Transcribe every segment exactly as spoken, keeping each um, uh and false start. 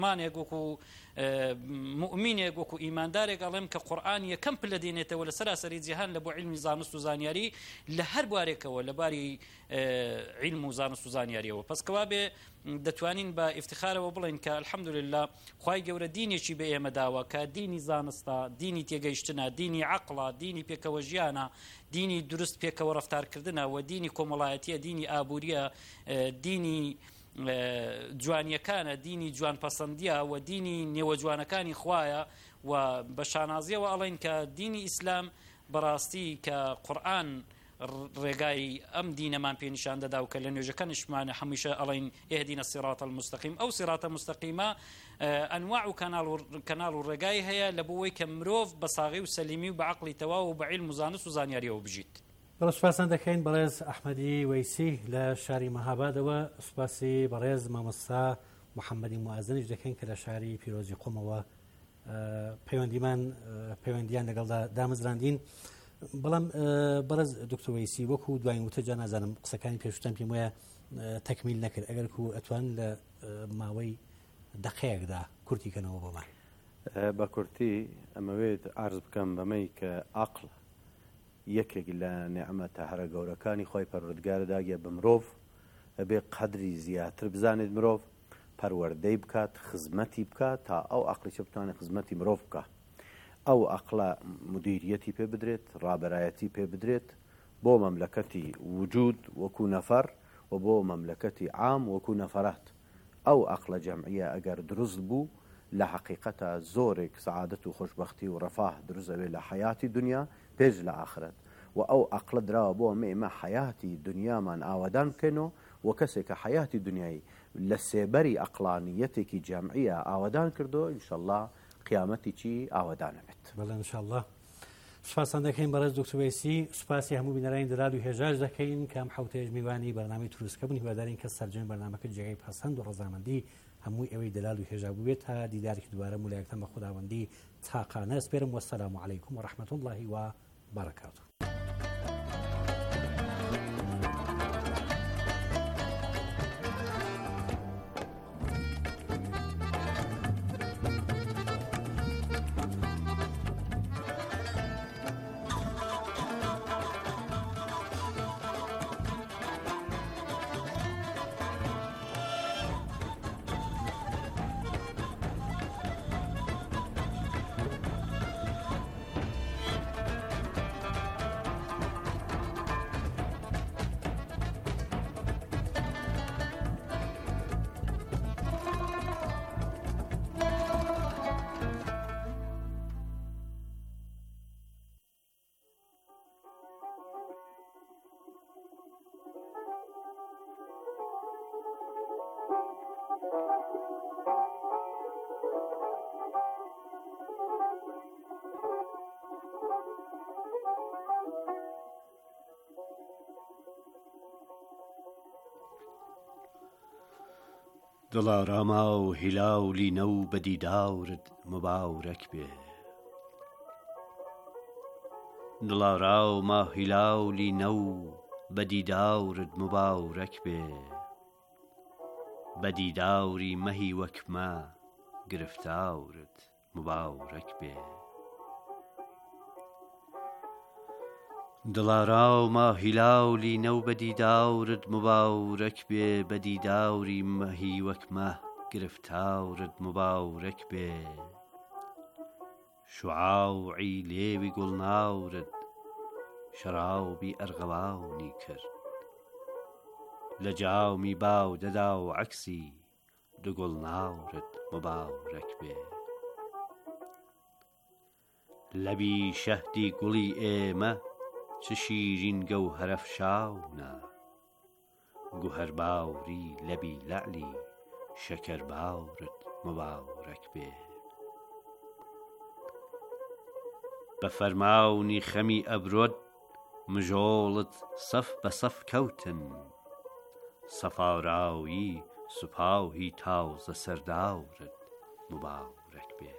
مانێک وەکو مؤمنێک وەکو ئیماندارێک ئەڵێم کە قورئان یەکەم پلە دێنێتەوە لە سەراسەری جیهان لە بۆ علمی زانست و زانیاری لە هەر بوارێکەوە لە باری علم و زانست و زانیاریەوە. پس کەوا بێ دەتوانین بە ئیفتخارەوە بڵێن کە الحەمدولله خوای گەورە دینێکی بە ئێمە داوە کە دینی زانستە، دینی تێگەیشتنە، دینی عەقڵە، دینی پێکەوە ژیانە، دینی دروست پێکەوە ڕەفتارکردنە و دینی کۆمەڵایەتیە، دینی ئابووریە، دینی جوانیەکانە، دینی جوانپەسەندیە و دینی نێوە جوانەکانی خوایە و بە شانازیەوە ئەڵێن کە دینی ئیسلام بەڕاستی کە قورئان ڕێگای ئەم دینەمان پێنیشان دەدا و کە لە نوێژەکانشمانە هەمیشە ئەڵێن ئێهدینە الصراط المستقیم. ئەو سیراتە مستەقیمە ئەنواع و کەناڵ و ڕێگای هەیە لە بۆەوەی کە مرۆڤ بە ساغی و سەلیمی و بە عەقڵی تەواو و بە عیلم و زانست و زانیاریەوە بژیت. بەڵێ سوپاسان دەکەین بەڕێز ئەحمەدی وەیسی لە شاری مەهابادەوە، سوپاسی بەڕێز مامۆستا محەممەدی موعەززنیش دەکەین کە لە شاری پیرۆزی قومەوە پەیوەندیمان پەیوەندیان لەگەڵدا دامەزراندین. بەڵام بەڕێز دکتۆر وەیسی وەکو دوایین وتە جا نازانم قسەکانی پێشوتان پێم وایە تەکمیل نەکرد، ئەگەر کو ئەتوان لە ماوەی دەقەیەکدا کورتیکەنەوە بۆمان. بە کورتی ئەمەوێت عرض بکەم بەمەی کە عەقڵ یەکێک لە نێعمەتە هەرە گەورەکانی خۆی پەروەردگار داگە بە مرۆڤ ئەبێ قەدری زیاتر بزانێت مرۆڤ پەروەردەی بکات، خزمەتی بکات تا ئەو عەقڵی چ بتوانێت خزمەتی مرۆڤ بکات. ئەو عەقڵە مدیریەتی پێ بدرێت، ڕابەرایەتی پێ بدرێت بۆ مەملەکەتی وجود وەکو نەفەر و بۆ مەملەکەتی عام وەکو نەفەرات. ئەو عەقڵە جەمعیە ئەگەر دروست بوو لە حەقیقەتە زۆرێک سەعادەت و خۆشبەختی و ڕەفاه دروست ئەوێت لە حەیاتی دنیا پێش لە ئاخرەت. و ئەو عەقڵە دراوە بۆ ئەمە ئێمە حەیاتی دنیامان ئاوادان بکەینەوە و کەسێک کە حەیاتی دنیایی لە سێبەری عەقڵانیەتێکی جەمعیە ئاوادان کردو ئینشەڵڵا قیامەتی چی ئاوادانە بێت. بەڵێ ئینشەڵڵا. سوپاسان دەکەین بەڕێز دکتۆر وەیسی، سوپاسی هەموو بینەرانی دەراد و هێژاش دەکەین کە ئەم حوتەیەش میوانی بەرنامەی دروستکە بوون. هیوادارین کە سەرجەم بەرنامەکە جێگەی پەسەند و ڕەزامەندی هەمووی ئەوەی دەلال و هێژا بووێت تا دیدارێکی دوبارە مولایەکتان بە خوداوەندی تاقانە سپێرم. وەسەلام عەلەیکوم وەڕەحمەتوڵڵاهی وبەرەکاتوه. دڵاراما و هیلاولی نەو بە دیدارت مبارەک بێ. دڵاراما هیلاولی نەو بە دیدارت مبارەک بێ. بە دیداری مەهی وەکمە گرفتارت مبارەک بێ. دڵاراما هیلاولی نەو بە دیدارت مبارەک بێ. بە دیداری مەهی وەکمە گرفتارت مبارەک بێ. شوعاوعی لێوی گوڵناورت شەرابی ئەرغەڵاونی کرد. لە جامی باودەدا و عەکسی دو گوڵناورت مبارەک بێ. لەبی شەهدی گوڵی ئێمە چ شیرین گەوهەرەفشانە. گوهەرباوری لەبی لەعلی شەکەرباورت مبارەک بێ. بە فەرماونی خەمی ئەبرۆت مژۆڵت سەف بە سەف کەوتن. سەفاراوی سوپاوی تازە سەرداورت مبارەک بێ.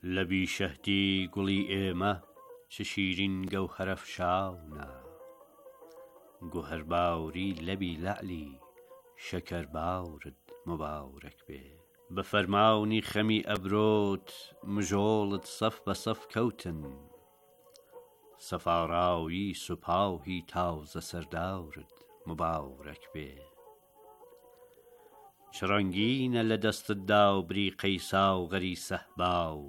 لەبی شەهدی گوڵی ئێمە چ شیرین گەوهەرەفشاونە گوهەر باوری لەبی لەعلی شەکەر باورت مباورەک بێ بە فەرماونی خەمی ئەبرۆت مژۆڵت سەف بە سەف کەوتن سەفاڕاوی سوپاوی تاوزە سەرداورت مباورەک بێ چ ڕەنگینە لە دەستتدا و بریقەی ساوغەری سەحباو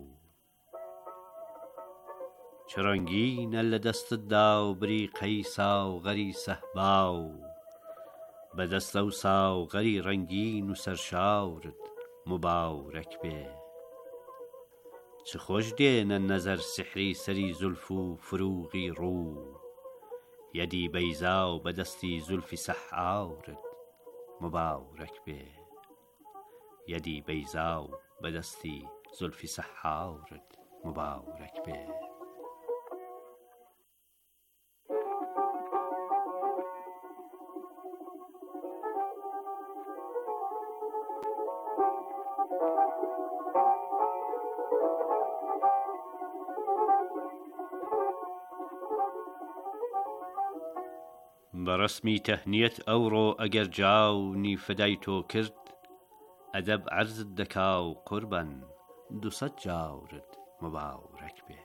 چ ڕەنگینە لە دەستتدا و بریقەی ساوغەری سەحباو بەدەستە و ساوغەری ڕەنگین و سەرشاورت مباورەک بێ چ خۆش دێنە نەزەر سحری سەری زولف و فروغی ڕوو یەدی بەیزا و بەدەستی زولفی سەحعاورت مباورەک بێ یەدی بەیزا و بەدەستی زولفی سەحعاورت مباورەک بێ بەڕەسمی تەهنیەت ئەوڕۆ ئەگەر جاونی فدای تۆ کرد ئەدەب عەرزت دەکا و قوربەن دووسەد جاورت مباورەک بێ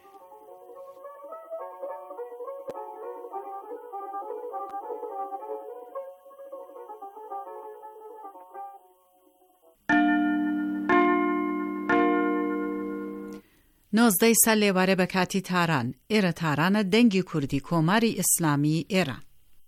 نۆزدەی سەر لێوارە بە کاتی تاران ئێرە تارانە دەنگی کوردی کۆماری ئیسلامی ئێران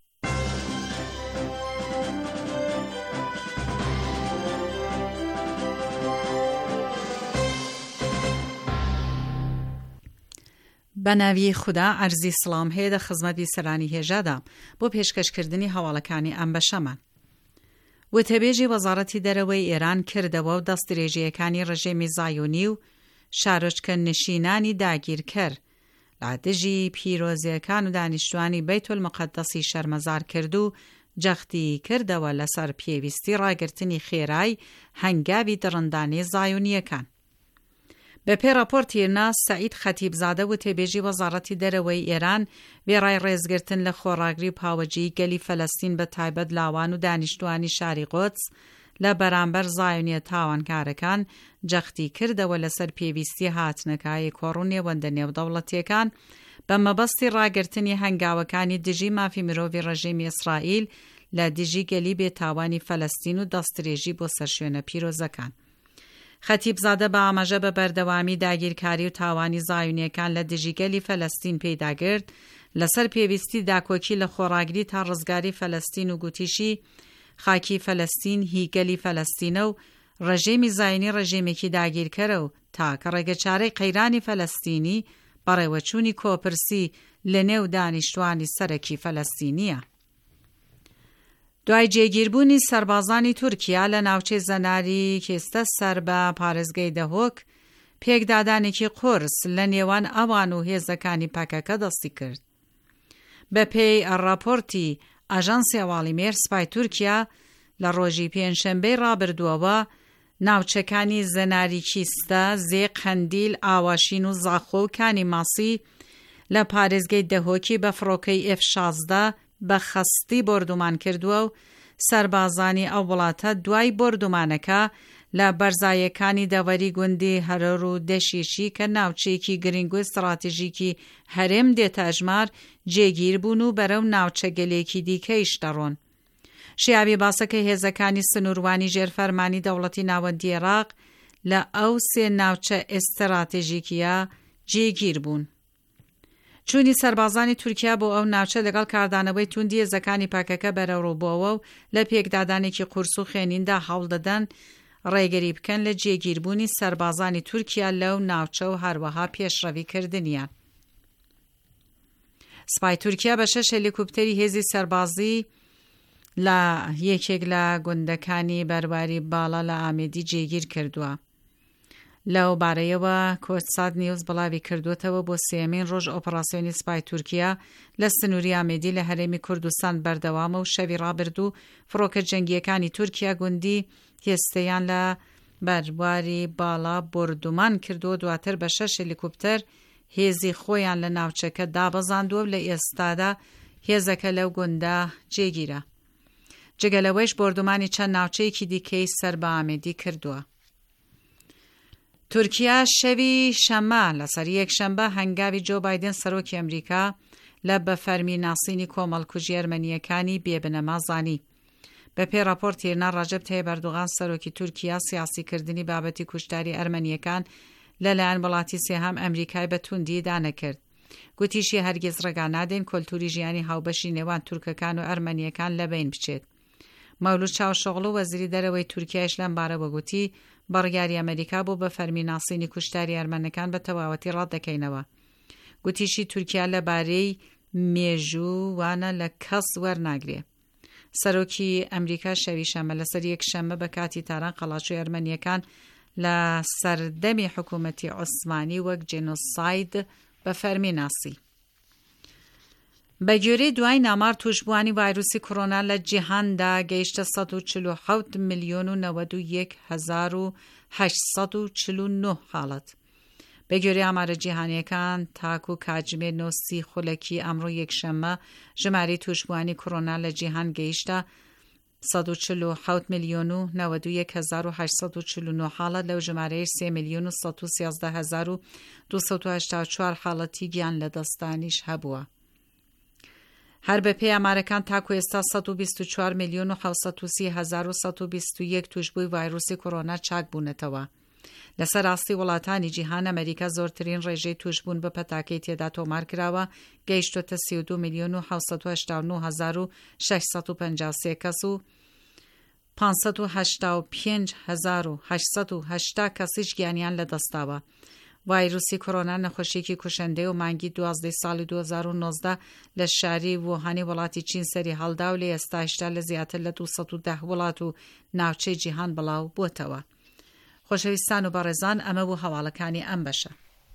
بەناوی خوددا عەرزی سڵام هەیە دە خزمەتی سەرانی هێژادا بۆ پێشکەشکردنی هەواڵەکانی ئەم بەشەمان. وتەبێژی وەزارەتی دەرەوەی ئێران کردەوە و دەستدرێژیەکانی ڕژێمی زایۆنی و شارۆچکە نشینانی داگیرکەر لا دژی پیرۆزیەکان و دانیشتوانی بەیتولمەقەدەسی شەرمەزار کرد و جەختی کردەوە لەسەر پێویستی ڕاگررتنی خێرای هەنگاوی دڕندانی زایۆنیەکان. بە پێ راپۆرتی ناس سعید خەتیبزادە و تێبێژی وەزارەتی دەرەوەی ئێران وێڕای ڕێزگرتن لە خۆڕاگری و پاوەجی گەلی فەلەستین بە تایبەت لاوان و دانیشتوانی شاری قودس لە بەرامبەر زایۆنیە تاوانکارەکان جەختی کردەوە لەسەر پێویستی هاتنەکایی کۆڕ و نێوەندە نێودەوڵەتیەکان بە مەبەستی ڕاگررتنی هەنگاوەکانی دژی مافی مرۆڤی ڕژێمی ئیسرائیل لە دژی گەلی بێتاوانی فەلەستین و دەستدرێژی بۆ سەرشوێنە پیرۆزەکان. خەتیبزادە بە ئاماژە بە بەردەوامی داگیرکاری و تاوانی زایۆنیەکان لە دژیگەلی فەلەستین پەیداگرت لەسەر پێویستی داکۆکی لە خۆڕاگری تا ڕزگاری فەلەستین و گوتیشی خاکی فەلەستین هیگەلی فەلەستینە و ڕژێمی زایۆنی ڕژێمێکی داگیرکەرە و تاکە ڕێگەچارەی قەیرانی فەلەستینی بەڕێوەچوونی کۆپرسی لە نێو دانیشتوانی سەرەکی فەلەستینیە. دوای جێگیربوونی سەربازانی تورکیا لە ناوچەی زەناری کێستە سەر بە پارێزگای دەهۆک پێکدادانێکی قورس لە نێوان ئەوان و هێزەکانی پەکەکە دەستی کرد. بە پێی راپۆرتی ئاژانسی هەواڵیمێر سپای تورکیا لە ڕۆژی پێنجشەمبەی ڕابردووەوە ناوچەکانی زەناری کیستە، زێ قەندیل، ئاواشین و زاخۆ و کانی ماسی لە پارێزگای دەهۆکی بە فڕۆکەی ئێف شازدە بە خەستی بردومان کردووە و سەربازانی ئەو وڵاتە دوای بردومانەکە لە بەرزایەکانی دەوەری گوندی هەرۆر و دەشیشی کە ناوچەیەکی گرنگ و استراتیژیکی هەرێم دێتەژمار جێگیر بوون و بەرەو ناوچەگەلێکی دیکەیش دەڕۆن. شیابی باسەکە هێزەکانی سنووروانی ژێرفەرمانی دەوڵەتی ناوەندی عێراق لە ئەو سێ ناوچە ئێستراتیژیکیە جێگیر بوون. چوونی سەربازانی تورکیا بۆ ئەو ناوچە لەگەڵ کاردانەوەی توندی هێزەکانی پاکەکە بەرەوڕووبووەوە و لە پێکدادانێکی قورس و خێنیندا هەوڵ دەدەن ڕێگەری بکەن لە جێگیربوونی سەربازانی تورکیا لەو ناوچە و هەروەها پێشڕەوی کردنیان. سپای تورکیا بە شەش هێلیکۆپتەری هێزی سەربازی لە یەکێک لە گوندەکانی بەرواری باڵا لە ئامێدی جێگیر کردووە. لەو بارەیەوە کۆچساد نیوز بڵاوی کردوتەوە بۆ سێمین ڕۆژ ئۆپەراسیۆنی سپای تورکیا لە سنووری ئامێدی لە هەرێمی کوردستان بەردەوامە و شەوی ڕابردوو فڕۆکە جەنگیەکانی تورکیا گوندی هێستەیان لە بەرواری باڵا بردومان کردو دواتر بە شەش هێلیکۆپتەر هێزی خۆیان لە ناوچەکە دابەزاندووە لە ئێستادا هێزەکە لەو گوندە جێگیرە. جگەلەوەیش بردومانی چەند ناوچەیەکی دیکەی سەر بە ئامێدی کردووە. تورکیا شەوی شەمە لەسەر یەکشەمبە هەنگاوی جۆ بایدن سەرۆکی ئەمریکا لە بەفەرمی ناسینی کۆمەڵکوژی ئەرمەنیەکانی بێبنەما زانی. بە پێی راپۆرت هێرنا ڕەجەب تاییب ئەردوغان سەرۆکی تورکیا سیاسیکردنی بابەتی کوشتاری ئەرمەنیەکان لەلایەن وڵاتی سێهەم ئەمریکای بە توندی دانەکرد. گوتیشی هەرگیز ڕێگا نادەین کۆلتوری ژیانی هاوبەشی نێوان تورکەکان و ئەرمەنیەکان لەبین بچێت. مەولود چاوشۆغڵ و وەزیری دەرەوەی تورکیایش لەم بارەوە گوتی بەڕیاری ئەمریکا بۆ بە فەرمی ناسینی کوشتاری ئەرمەنەکان بە تەواوەتی ڕەت دەکەینەوە. گوتیشی تورکیا لەبارەی مێژوو وانە لە کەس وەرناگرێ. سەرۆکی ئەمریکا شەوی شەمە لەسەر یەکشەمە بە کاتی تاران قەڵاچووی ئەرمەنیەکان لە سەردەمی حکوومەتی عوسمانی وەک جێنۆساید بە فەرمی ناسی. بە گوێرەی دوای نامار توشبوانی ڤایرۆسی کۆڕۆنا لە جیهاندا گەیشتە سەد و چل و حەوت ملیۆن و نەوەد و یەک هەزار و هەشت سەد و چل و نۆ حاڵەت. بە گوێرەی ئامارە جیهانیەکان تاکو کاتژمێر نۆسی خولەکی ئەمڕۆ یەکشەمە ژمارەی توشبوانی کۆڕۆنا لە جیهان گەیشتە سەد و چل و حەوت ملیۆن و نەوەد و یەک هەزار و هەشت سەد و چل و نۆ حاڵەت، لەو ژمارەیەش سێ ملیۆن و سەد و سیازدە هەزار و دوو سەد و هەشتا و چوار حاڵەتی گیان لە دەستانیش هەبووە. هەر بە پێی ئامارەکان تاکو ئێستا سەد و بیست و چوار ملیۆن و حەوت سەد و سی هەزار و سەد و بیست و یەک توشبووی ڤایرۆسی کۆڕۆنا چاک بوونەتەوە. لەسەر ڕاستی وڵاتانی جیهان ئەمریکا زۆرترین ڕێژەی توشبوون بە پەتاکەی تێدا تۆمار کراوە، گەیشتۆتە سی و دوو ملیۆن و حەوت سەد و هەشتا و نۆ هەزار و شەش سەد و پەنجا و سێ کەس و پانسەد و هەشتا و پێنج هەزار و هەشت سەد و هەشتا کەسیش گیانیان لەدەستاوە. ڤایرۆسی کۆڕۆنا نەخۆشیێکی کوشندەی و مانگی دوازدەی ساڵی دوو هەزار و نۆزدە لە شاری ووهانی وڵاتی چین سەری هەڵدا و لە ئێستا هێشتا لە زیاتر لە دوو سەد و دە وڵات و ناوچەی جیهان بڵاو بووتەوە. خۆشەویستان و بەڕێزان، ئەمە بوو هەواڵەکانی ئەم بەشە.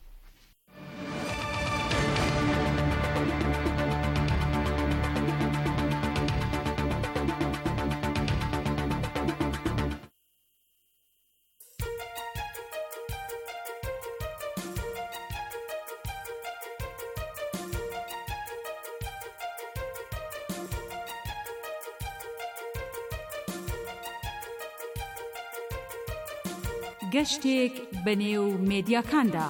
گەشتێک بەنێو مێدیاکاندا.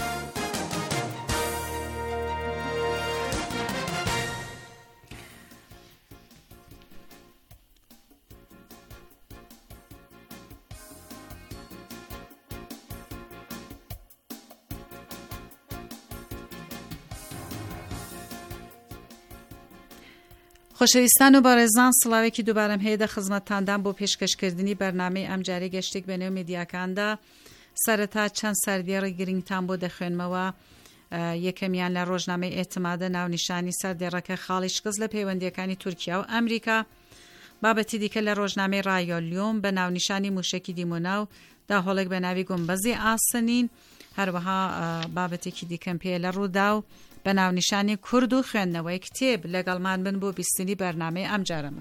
خۆشەویستان و بەڕێزان، سڵاوێکی دووبارەم هەیە دە خزمەتتاندان بۆ پێشکەشکردنی بەرنامەی ئەمجارەی گەشتێک بەنێو میدیاکاندا. سەرەتا چەند سەردێڕی گرنگتان بۆ دەخوێنمەوە. یەکەمیان لە ڕۆژنامەی ئێتمادە ناونیشانی سەردێڕەکە خاڵی شکست لە پەیوەندیەکانی تورکیا و ئەمریکا. بابەتی دیکە لە ڕۆژنامەی ڕایۆلیۆم بە ناونیشانی موشەکی دیموناو داهۆڵێک بە ناوی گۆمبەزی ئاسنین. هەروەها بابەتێکی دیکەم پێ لە ڕوودا و بە ناونیشانی کورد و خوێندنەوەی کتێب. لەگەڵمان بن بۆ بیستنی بەرنامەی ئەم جارەمە.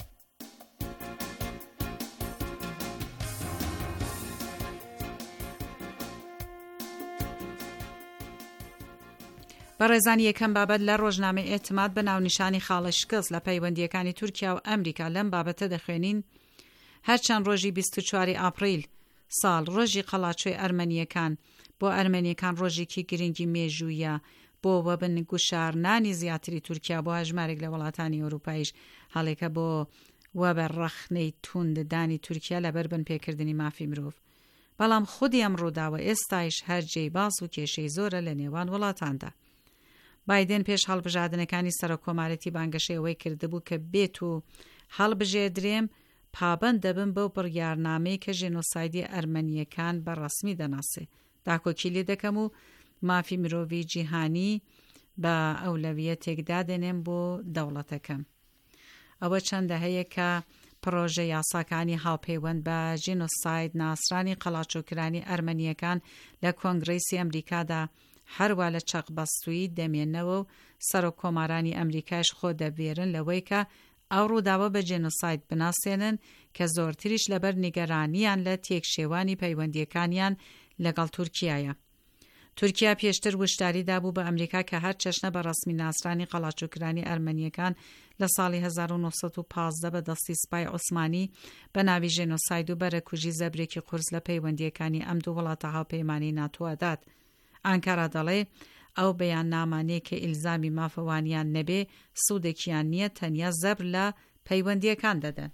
بەڕێزان، یەکەم بابەت لە ڕۆژنامەی ئێتماد بە ناونیشانی خاڵە شکست لە پەیوەندیەکانی تورکیا و ئەمریکا لەم بابەتە دەخوێنین. هەرچەند ڕۆژی بیست و چواری ئاپریل ساڵ ڕۆژی قەڵاچوی ئەرمەنیەکان بۆ ئەرمەنیەکان ڕۆژێکی گرنگی مێژوویە بۆ وەبن گوشارنانی زیاتری تورکیا بۆ هەژمارێک لە وڵاتانی ئەوروپایش هەڵێکە بۆ وەبە ڕەخنەی تونددانی تورکیا لەبەر بن پێکردنی مافی مرۆڤ. بەڵام خودی ئەم ڕووداوە ئێستایش هەرجێی باس و کێشەی زۆرە لە نێوان وڵاتاندا. بایدن پێش هەڵبژاردنەکانی سەرۆکۆمارەتی بانگەشەوەی کردبوو کە بێت و هەڵبژێدرێم پابەند دەبن بەو بڕیارنامەی کە ژێنۆسایدی ئەرمەنیەکان بە ڕەسمی دەناسێ. داکۆکی لێ دەکەم و مافی مرۆڤی جیهانی بە ئەولەویە تێکدا دێنێم بۆ دەوڵەتەکەم. ئەوە چەندە هەیە کە پرۆژە یاساکانی هاوپەیوەند بە ژێنۆساید ناسرانی قەڵاچۆکرانی ئەرمەنیەکان لە کۆنگرەیسی ئەمریکادا هەروە لە چەقبەستووی دەمێنەوە و سەرۆکۆمارانی ئەمریکاش خۆ دەبێرن لەوەی کە ئەو ڕووداوە بە جێنۆساید بناسێنن کە زۆرتریش لەبەر نیگەرانیان لە تێکشێوانی پەیوەندیەکانیان لەگەڵ تورکیایە. تورکیا پێشتر وشداریدا بوو بە ئەمریکا کە هەر چەشنە بە ڕسمی ناسرانی قەڵاچوکرانی ئەرمەنیەکان لە ساڵی هەزار و نۆسەد و پازدە بە دەستی سوپای عوسمانی بە ناوی ژێنۆساید و بەرەکوژی زەبرێکی قورس لە پەیوەندیەکانی ئەم دوو وڵاتە هاوپەیمانیی ناتۆدات. ئانکارا دەڵێ ئەو بەیان نامانەیە کە ئیلزامی مافەوانیان نەبێ سوودێکیان نییە، تەنیا زەبر لە پەیوەندیەکان دەدەن.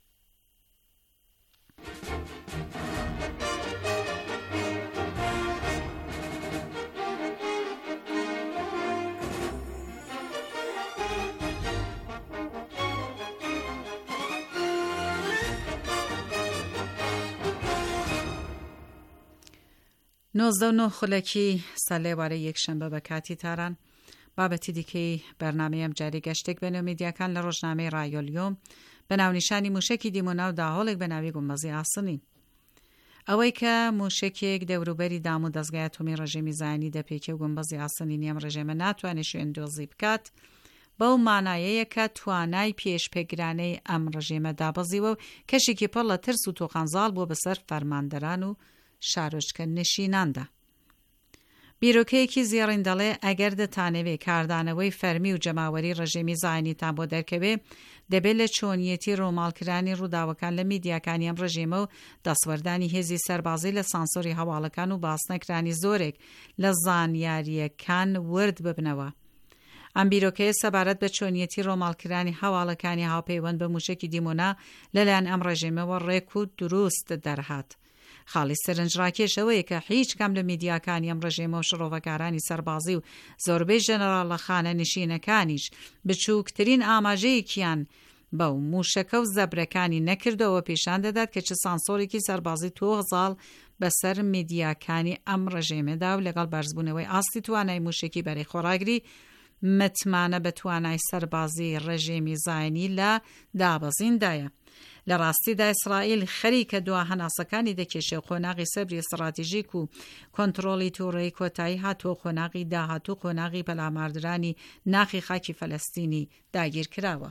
نۆزدە و نۆ خولەکی سەلێوارە یەکشەمبە بە کاتی تاران بابەتی دیکەی بەرنامەیەم جاری گەشتێک بە نێومیدیاکان لە ڕۆژنامەی ڕایۆلیۆم بە ناونیشانی موشکی دیمۆنا و داهۆڵێک بە ناوی گومبەزی ئاسنی. ئەوەی کە موشکێک دەوروبەری دام و دەستگای ئەتۆمی ڕژێمی زایانی دەپێکێ و گومبەزی ئاسنی نیەم ڕژێمە ناتوانێت شوێن دۆزی بکات، بەو مانایەیە کە توانای پێشپێگرانەی ئەم ڕژێمە دابەزیوە و کەشێکی پڕ لە ترس و تۆقانزاڵ بووە بەسەر فەرماندەران و شارۆچکە نشیناندا. بیرۆکەیەکی زێڕین دەڵێ ئەگەر دەتانەوێ کاردانەوەی فەرمی و جەماوەری ڕژێمی زایانیتان بۆ دەرکەوێ دەبێت لە چۆنیەتی ڕۆماڵکرانی ڕووداوەکان لە میدیاکانی ئەم ڕژێمە و دەسوەردانی هێزی سەربازی لە سانسۆری هەواڵەکان و باسنەکرانی زۆرێک لە زانیاریەکان ورد ببنەوە. ئەم بیرۆکەیە سەبارەت بە چۆنیەتی ڕۆماڵکرانی هەواڵەکانی هاوپەیوەند بە موشکی دیمۆنا لەلایەن ئەم ڕژێمەوە ڕێک و دروست دەرهات. خاڵی سەرنجڕاکێشەوەیە کە هیچ کەم لە میدیاکانی ئەم ڕژێمە و شڕۆڤەکارانی سەربازی و زۆربەی ژەنەراڵە خانە نشینەکانیش بچووکترین ئاماژەیەکیان بەو موشەکە و زەبرەکانی نەکردەوە پێشان دەدات کە چ سانسۆرێکی سەربازی تۆغزاڵ بەسەر میدیاکانی ئەم ڕژێمەدا و لەگەڵ بەرزبوونەوەی ئاستی توانای موشکی بەرەی خۆراگری متمانە بە توانای سەربازی ڕژێمی زایانی لە دابەزیندایە. لە ڕاستیدا ئیسرائیل خەریکە دوا هەناسەکانی دەکێشێ قۆناغی سەبری استراتیژیک و کۆنتڕۆڵی تووڕێی کۆتایی هاتووە قۆناغی داهاتوو قۆناغی پەلاماردرانی ناخی خاکی فەلەستینی داگیر کراوە.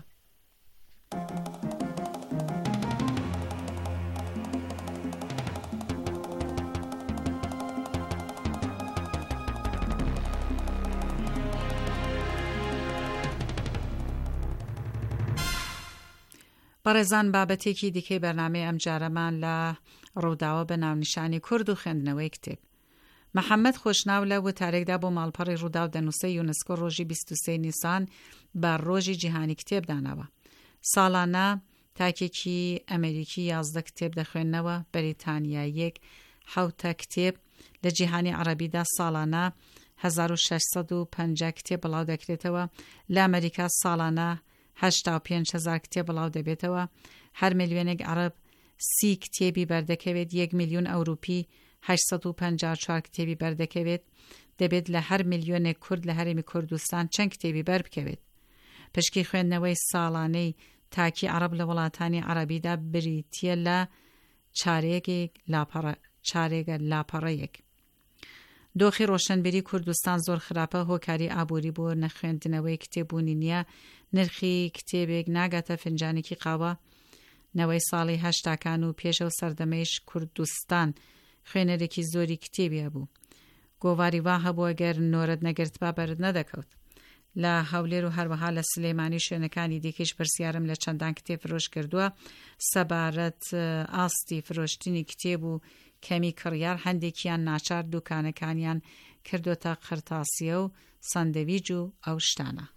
بەڕێزان بابەتێکی دیکەی بەرنامەی ئەم جارەمان لە ڕووداوە بە ناونیشانی کورد و خوێندنەوەی کتێب. محەممەد خۆشناو لە وتارێکدا بۆ ماڵپەڕی ڕوودا و دەنووسە یونسکۆ ڕۆژی بیست و سێ نیسان بە ڕۆژی جیهانی کتێب داناوە. ساڵانە تاکێکی ئەمریکی یازدە کتێب دەخوێننەوە، بەریتانیایەک حوتە کتێب لە جیهانی عەرەبیدا ساڵانە هەزار و شەشسەد و پەنجا کتێب بڵاو دەکرێتەوە، لە ئەمریکا ساڵانە هەشتا و پێنج هەزار کتێب بڵاو دەبێتەوە، هەر ملیۆنێک عەرەب سی کتێبی بەردەکەوێت، یەک ملیۆن ئەوروپی هەشت و پەنجا و چوار کتێبی بەردەکەوێت، دەبێت لە هەر ملیۆنێک کورد لە هەرێمی کوردستان چەند کتێبی بەربکەوێت. پشکی خوێندنەوەی ساڵانەی تاکی عەرەب لە وڵاتانی عەرەبیدا بریتیە لە چارێگە لاپەڕەیەک. دۆخی ڕۆشنبیری کوردستان زۆر خراپە، هۆکاری ئابووری بۆ نەخوێندنەوەی کتێبوونی نییە، نرخی کتێبێک ناگاتە فنجانێکی قاوە. نەوەی ساڵی هەشتاکان و پێشە و سەردەمەیش کوردستان خوێنەرێکی زۆری کتێبی بوو. گۆواری وا هەبووە گەر نۆرت نەگرت با بەرد نەدەکەوت. لە هەولێر و هەروەها لە سلێمانی شوێنەکانی دیکەش پرسیارم لە چەندان کتێب فرۆش کردووە سەبارەت ئاستی فرۆشتنی کتێب و کەمی کڕیار، هەندێکیان ناچار دوکانەکانیان کردوتە قرتاسیە و ساندەویج و ئەو شتانە.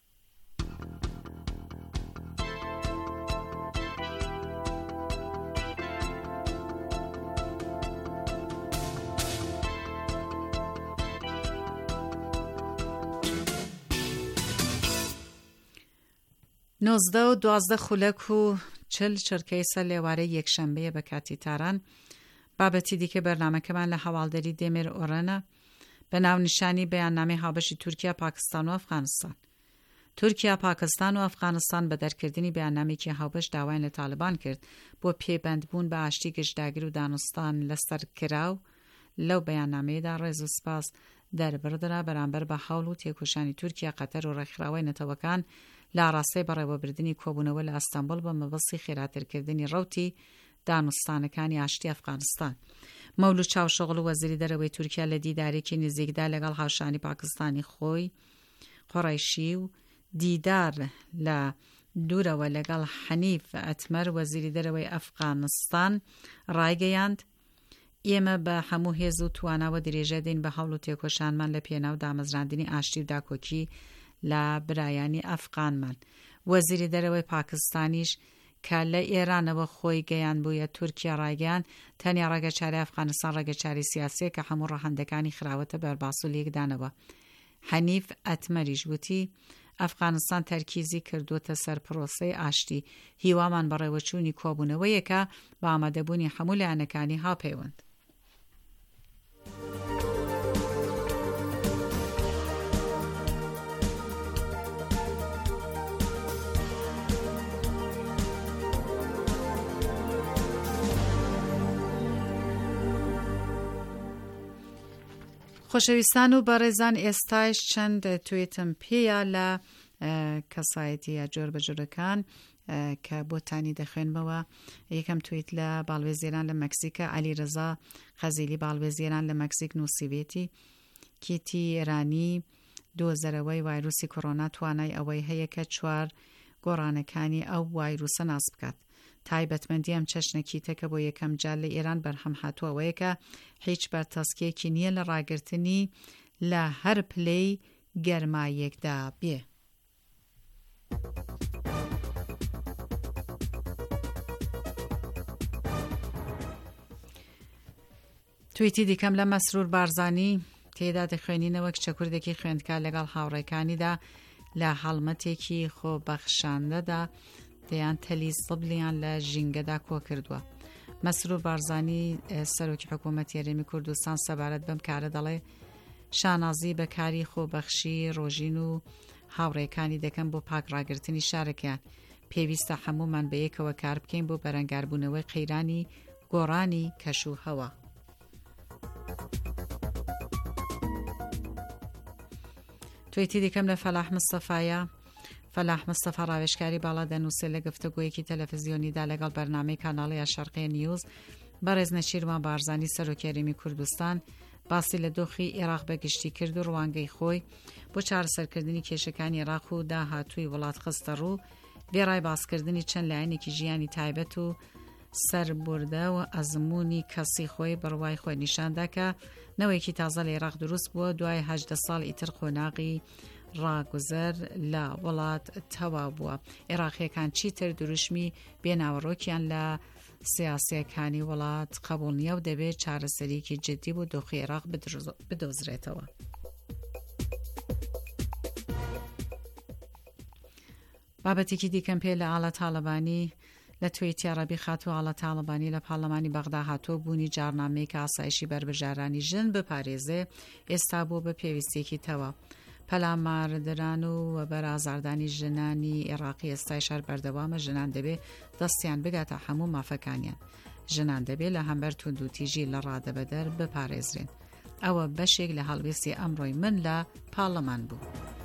نۆزدە و دوازدە خولەک و چل چرکەی سەر لێوارەی یەکشەمبەیە بە کاتی تاران. بابەتی دیکە بەرنامەکەمان لە هەواڵدەری دێمێر ئۆرەنە بە ناونیشانی بەیاننامەی هاوبەشی تورکیا، پاکستان و ئەفغانستان. تورکیا، پاکستان و ئەفغانستان بە دەرکردنی بەیاننامێکی هاوبەش داوایان لە تاالبان کرد بۆ پێبەندبوون بە ئاشتی گەشتاگر و دانوستان لەسەر کراو. لەو بەیاننامەیەدا ڕێز و سپاس دەربڕدرا بەرامبەر بە هەوڵ و تێکۆشانی تورکیا قەتەر و ڕێکخراوەی نەتەوەکان لە ڕاستەی بەڕێوەبردننی کۆبوونەوە لە ئەستەمبول بە مەبەستی خێراترکردنی ڕەوتی دانوستانەکانی ئاشتی ئەفغانستان. مەولود چاوشەغڵ و وەزیری دەرەوەی تورکیا لە دیدارێکی نزیکدا لەگەڵ هاوشانی پاکستانی خۆی قوڕیشی و دیدار لە دوورەوە لەگەڵ حەنیف ئەتمەر وەزیری دەرەوەی ئەفغانستان ڕایگەیاند ئێمە بە هەموو هێز و تواناوە درێژە دەین بە هەوڵ و تێکۆشانمان لە پێناو دامەزراندنی ئاشتی و داکۆکی لە برایانی ئەفغانمان. وەزیری دەرەوەی پاکستانیش کە لە ئێرانەوە خۆی گەیان بوویە تورکیا ڕایگەیان تەنیا ڕێگەچاری ئەفغانستان ڕێگەچاری سیاسیە کە هەموو ڕەهەندەکانی خراوەتە بەرباس و لێکدانەوە. حەنیف ئەتمەریش وتی ئەفغانستان تەرکیزی کردوتە سەر پرۆسەی ئاشتی، هیوامان بەڕێوەچوونی کۆبوونەوەیەکە بە ئامادەبوونی هەموو لایەنەکانی هاوپەیوەند. خۆشەویستان و بەڕێزان، ئێستاش چەند توێتم پێیە لە کەسایەتی یا جۆر بەجۆرەکان کە بۆتانی دەخوێنمەوە. یەکەم توێت لە باڵوێزیێران لە مەکسیکە، عەلی ڕەزا خەزیلی باڵوێزیێران لە مەکسیک نووسیوێتی کیتی ئێرانی دۆزەرەوەی ڤایرۆسی کۆڕۆنا توانای ئەوەی هەیە کە چوار گۆڕانەکانی ئەو ڤایرۆسە ناس بکات. تایبەتمەندی ئەم چەشنەکیتەکە بۆ یەکەم جار لە ئێران بەرهەم هاتووەوەیە کە هیچ بەرتەسکێکی نییە لە ڕاگررتنی لە هەر پلەی گەرمایەکدا بێ. تویتی دیکەم لە مەسرور بارزانی تێدا دەخوێنینەوە کچە کوردێکی خوێندکار لەگەڵ هاوڕێکانیدا لە هەڵمەتێکی خۆبەخشاندەدا دەیان تەلی سڵبلیان لە ژینگەدا کۆ کردووە. مەسرور بارزانی سەرۆکی حکوومەتی هەرێمی کوردستان سەبارەت بەم کارە دەڵێ شانازی بە کاری خۆبەخشی ڕۆژین و هاوڕێکانی دەکەن بۆ پاک ڕاگررتنی شارەکەیان. پێویستە هەمومان بە یەکەوە کار بکەین بۆ بەرەنگاربوونەوەی قەیرانی گۆڕانی کەش و هەوا. توێتی دیکەم لە فەلاح مستەفایە. فەلاح مستەفا ڕاوێژکاری باڵا دەنووسێت لە گفتەگویەکی تەلەڤیزیۆنیدا لەگەڵ بەرنامەی کاناڵی شەرقی نیوز. بەڕێز نەشیروان بارزانی سەرۆکی هەرێمی کوردستان باسی لە دۆخی عێراق بەگشتی کرد و ڕوانگەی خۆی بۆ چارەسەرکردنی کێشەکانی عێراق و داهاتووی وڵات خستە ڕوو، بێڕای باسکردنی چەند لایەنێکی ژیانی تایبەت و سەربوردە و ئەزمموی کەسی خۆی بڕوای خۆی نیشاندا کە نەوەیەکی تازە لە عێراق دروست بووە دوای هەژدە ساڵی تر خۆناغی ڕاگوزەر لە وڵات تەواو بووە. عێراقیەکان چیتر دروشمی بێناوەڕۆکیان لە سیاسیەکانی وڵات قبول نییە و دەبێت چارەسەریکی جدی بۆ دۆخی عێراق بدۆزرێتەوە. بابەتێکی دیکەم پێ لە ئاڵە تاڵەبانی لە توێتی عەرەبی خاتووە ئاڵە تاڵەبانی لە پاڵەمانی بەغدا هاتۆ بوونی جارنامەیەکە ئاسایشی بربژارانی ژن بپارێزێ ئێستا بۆ بە پێویستێکی تەواو. پەلاماردران و بەرازاردانی ژنانی عێراقی ئێستای شار بەردەوامە. ژنان دەبێ دەستیان بگاتە هەموو مافەکانیان. ژنان دەبێت لە هەمبەر توند و تیژی لە ڕادەبەدەر بپارێزرێن. ئەوە بەشێک لە هەڵوێستی ئەمڕۆی من لە پاڵەمان بوو.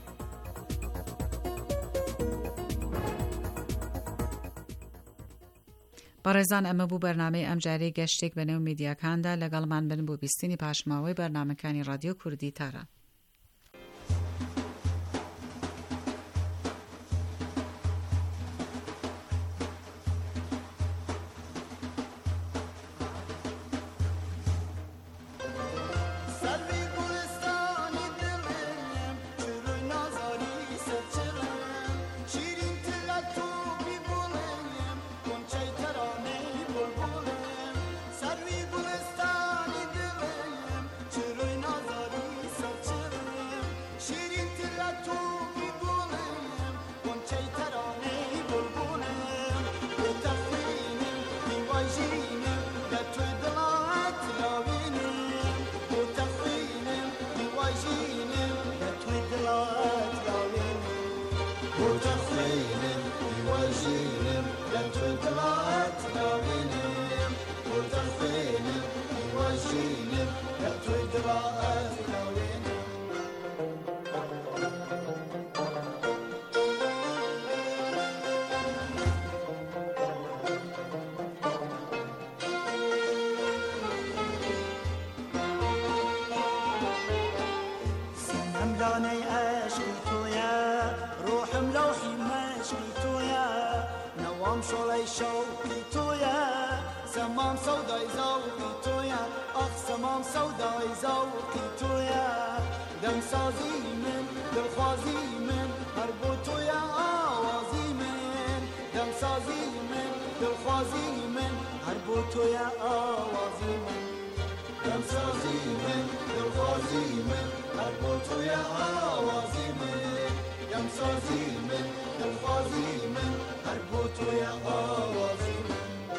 بەڕێزان، ئەمە بوو بەرنامەی ئەم جارەی گەشتێک بەنێو میدیاکاندا. لەگەڵمان بن بۆ بیستنی پاشماوەی بەرنامەکانی رادیۆ کوردی تاران. وجينم لا تدرى أثناء عشقی تویە ڕۆحم لەو حیمەشقی تویە نەوام شۆڵەی شەوقی تویە سەمام سەودای زەوقی تویە ئەخ سەمام سەودای زەوقی تویە دەمسازی من دڵخوازی من هەر بۆ تویە ئاوازی من دەمسازی من دڵخوازی من هەر بۆ تویە ئاوازی من دەمسازی من دڵخوازی من هەر بۆ تویە ئاوازی من دەمسازی من دڵخوازی من هەر بۆ تویە ئاوازی من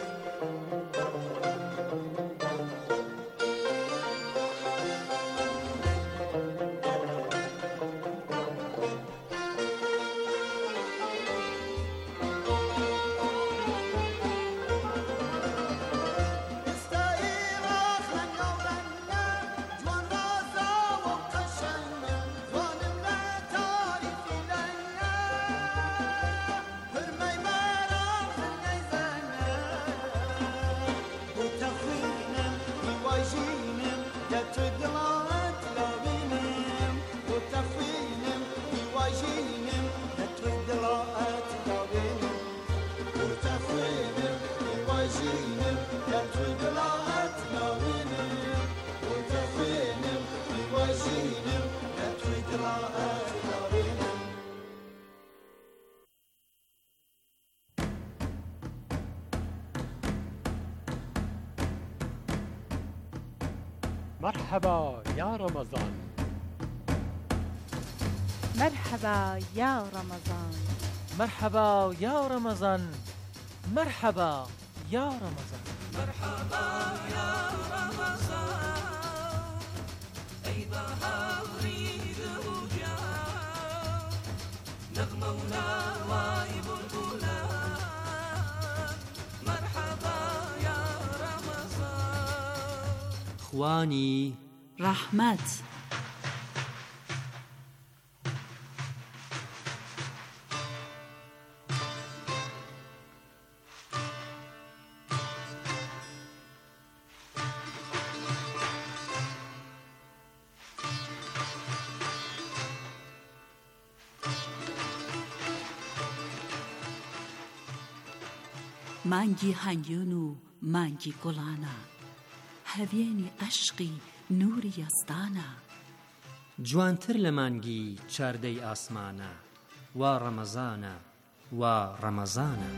مرحبا يا رمضان مرحبا يا رمضان مرحبا يا رمضان مرحبا يا رمضان مرحبا يا رمضان أي بهاري ذوجا نغمة ونواي بلبلان مرحبا يا رمضان خواني رحمت مانگی هەنگیون و مانگی گوڵانە هەڤێنی عەشقی نووری یەزدانە جوانتر لە مانگی چاردەی ئاسمانە وا ڕەمەزانە وا ڕەمەزانە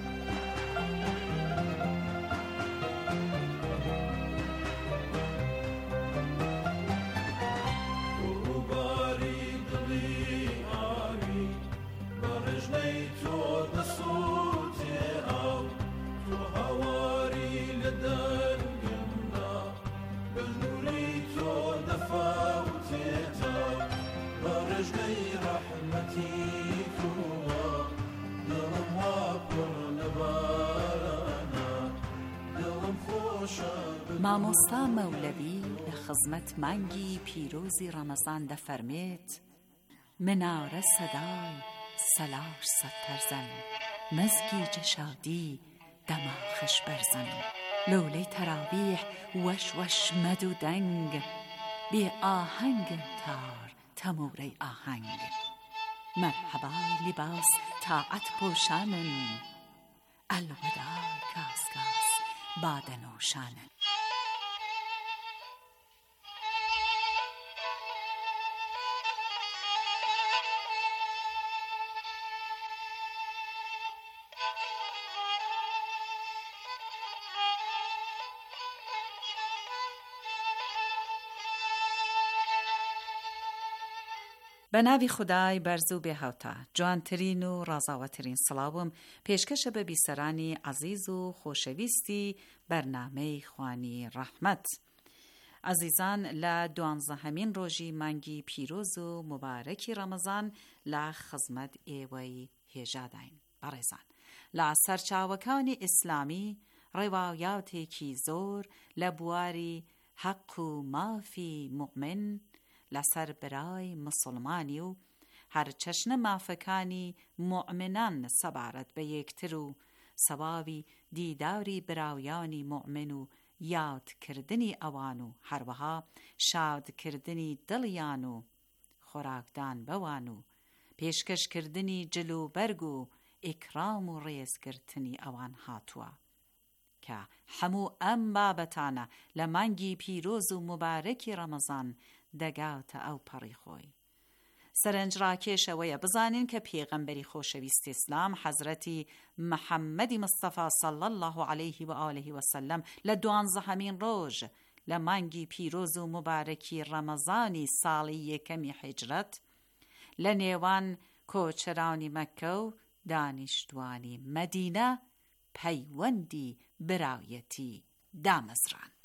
مامۆستا مەولەوی لە خزمەت مانگی پیرۆزی ڕەمەزان دەفەرمێت منارە سەدای سەلاش سەد تەرزەن مەزگی جەشادی دەماخش بەرزەن لەولەی تەراویح وەش وەش مەد و دەنگ بێ ئاهەنگن تار تەمورەی ئاهەنگ مەرحەبای لیباس تاعەت پۆشانن ئەلوەدای کاس کاس بادەنۆشانن بە ناوی خودای بەرز و بێهاوتا جوانترین و ڕازاوەترین سڵاوم پێشکەشە بە بیسەرانی عەزیز و خۆشەویستی بەرنامەی خوانی ڕەحمەت. عەزیزان لە دوانزەهەمین ڕۆژی مانگی پیرۆز و مبارەکی ڕەمەزان لە خزمەت ئێوەی هێژاداین. بەڕێزان لە سەرچاوەکانی ئیسلامی ڕێوایەتێکی زۆر لە بواری حەق و مافی مومن لەسەر برای مسلمانی و هەر چەشنە مافەکانی مومنان سەبارەت بە یەکتر و سەواوی دیداری براویانی مومن و یادکردنی ئەوان و هەروەها شادکردنی دڵیان و خۆراکدان بەوان و پێشکەشکردنی جلوبەرگ و ئیکرام و ڕێزگرتنی ئەوان هاتووە کە هەموو ئەم بابەتانە لە مانگی پیرۆز و مبارەکی ڕەمەزان دەگاتە ئەو پەڕی خۆی. سەرنجڕاکێشەوەیە بزانین کە پێغەمبەری خۆشەویست ئیسلام حەزرەتی محەممەدی مستەفا صلی الله عليه و آله وسلم لە دوانزەهەمین ڕۆژ لە مانگی پیرۆز و مبارەکی ڕەمەزانی ساڵی یەکەمی حیجرەت لە نێوان کۆچەرانی مەککە و دانیشتوانی مەدینە پەیوەندی براویەتی دامەزراند.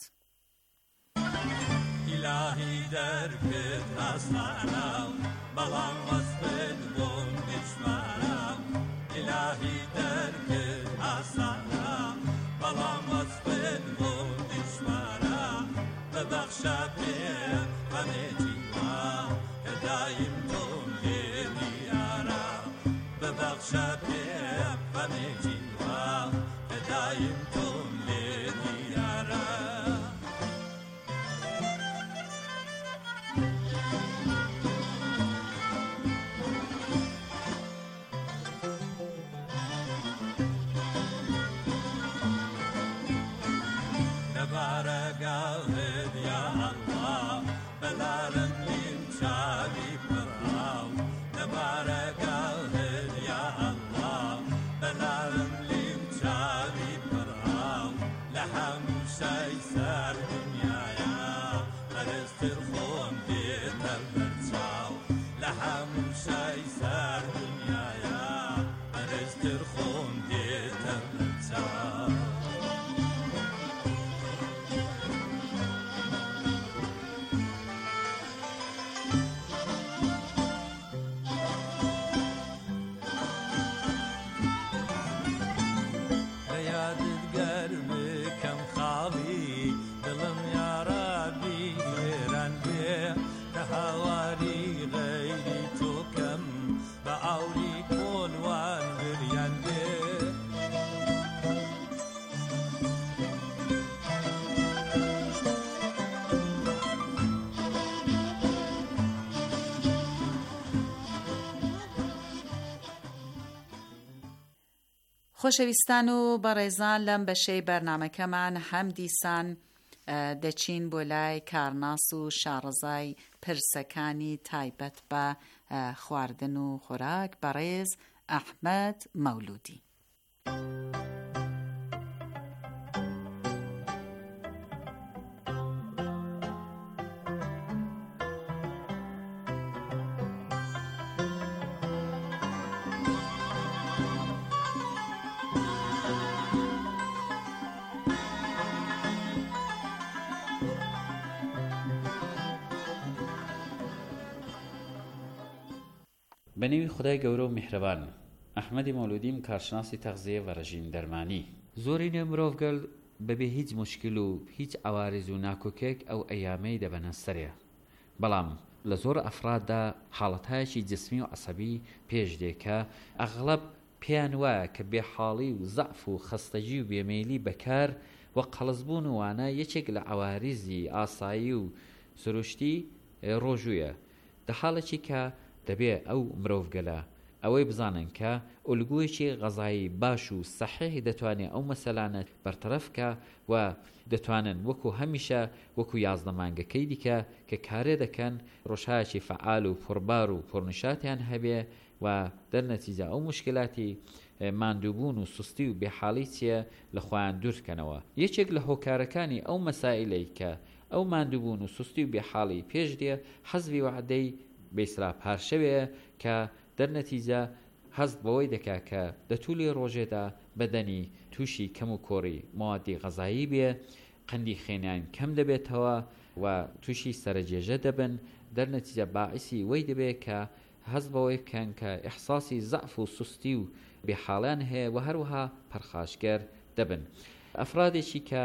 إلهي دركت أصلانا بلان وصفت بون دشمانا إلهي دركت أصلانا بلان وصفت بون دشمانا ببخشا بيه غميجينا كدايم توم لديارا ببخشا بيه غميجينا كدايم توم لديارا قاهد يا الله بلارم ليم شابي براو نبارة قاهد يا الله بلارم ليم شابي براو لحم شاي سار دنيا يا خرست الخون ديت البرشاو لحم شاي سار دنيا يا خرست الخون ديت البرشاو خۆشەویستان و بەڕێزان لەم بەشەی بەرنامەکەمان هەم دیسان دەچین بۆ لای کارناس و شارەزای پرسەکانی تایبەت بە خواردن و خۆراک بەڕێز ئەحمەد مەولودی. بەنێوی خدای گەورە و میهرەبان. ئەحمەدی مەولودیم کارشناسی تەغزیە و ڕەژیم دەرمانی. زۆری نێ مرۆڤگەل بەبێ هیچ مشکل و هیچ ئەوارز و ناکۆکێک ئەو ئەیامەی دەبەنە سەرێ، بەڵام لە زۆر ئەفراددا حاڵەتایەکی جسمی و عەسەبی پێش دێکە ئەغڵب پێیان وایە کە بێحاڵی و زەعف و خەستەجی و بێمەیلی بەکار و قەڵزبوون و وانە یەکێک لە ئەواریزی ئاسایی و سروشتی ڕۆژوویە، دە حاڵێکی کە دەبێ ئەو مرۆڤگەلە ئەوەی بزانن کە ئولگویەکی غەزایی باش و سەحیح دەتوانێت ئەو مەسەلانە بەرتەرەفکە و دەتوانن وەکو هەمیشە وەکو یازدە مانگەکەی دیکە کە کارێ دەکەن ڕۆژهایەکی فعال و پڕبار و پڕنشاتیان هەبێ و دەرنەتیجە ئەو مشکلاتی ماندووبوون و سستی و بێحاڵی چیە لە خۆیان دوورکەنەوە. یەکێک لە هۆکارەکانی ئەو مەسائلەی کە ئەو ماندووبوون و سستی و بێحاڵی پێش دێ حەزبی وعدەی بێسرا پارشەوەیە کە دەرنەتیجە هەست بەوەی دەکا کە دەتولی ڕۆژێدا بەدەنی تووشی کەم و کۆڕی موادی غەزایی بێ، قەندی خێنیان کەم دەبێتەوە و تووشی سەرجێژە دەبن، دەرنەتیجە باعیسی وەی دەبێت کە هەست بەوەی بکەن کە ئیحساسی زەعف و سستی و بێحاڵیان هەیە و هەروەها پەرخاشگەر دەبن. ئەفرادێکی کە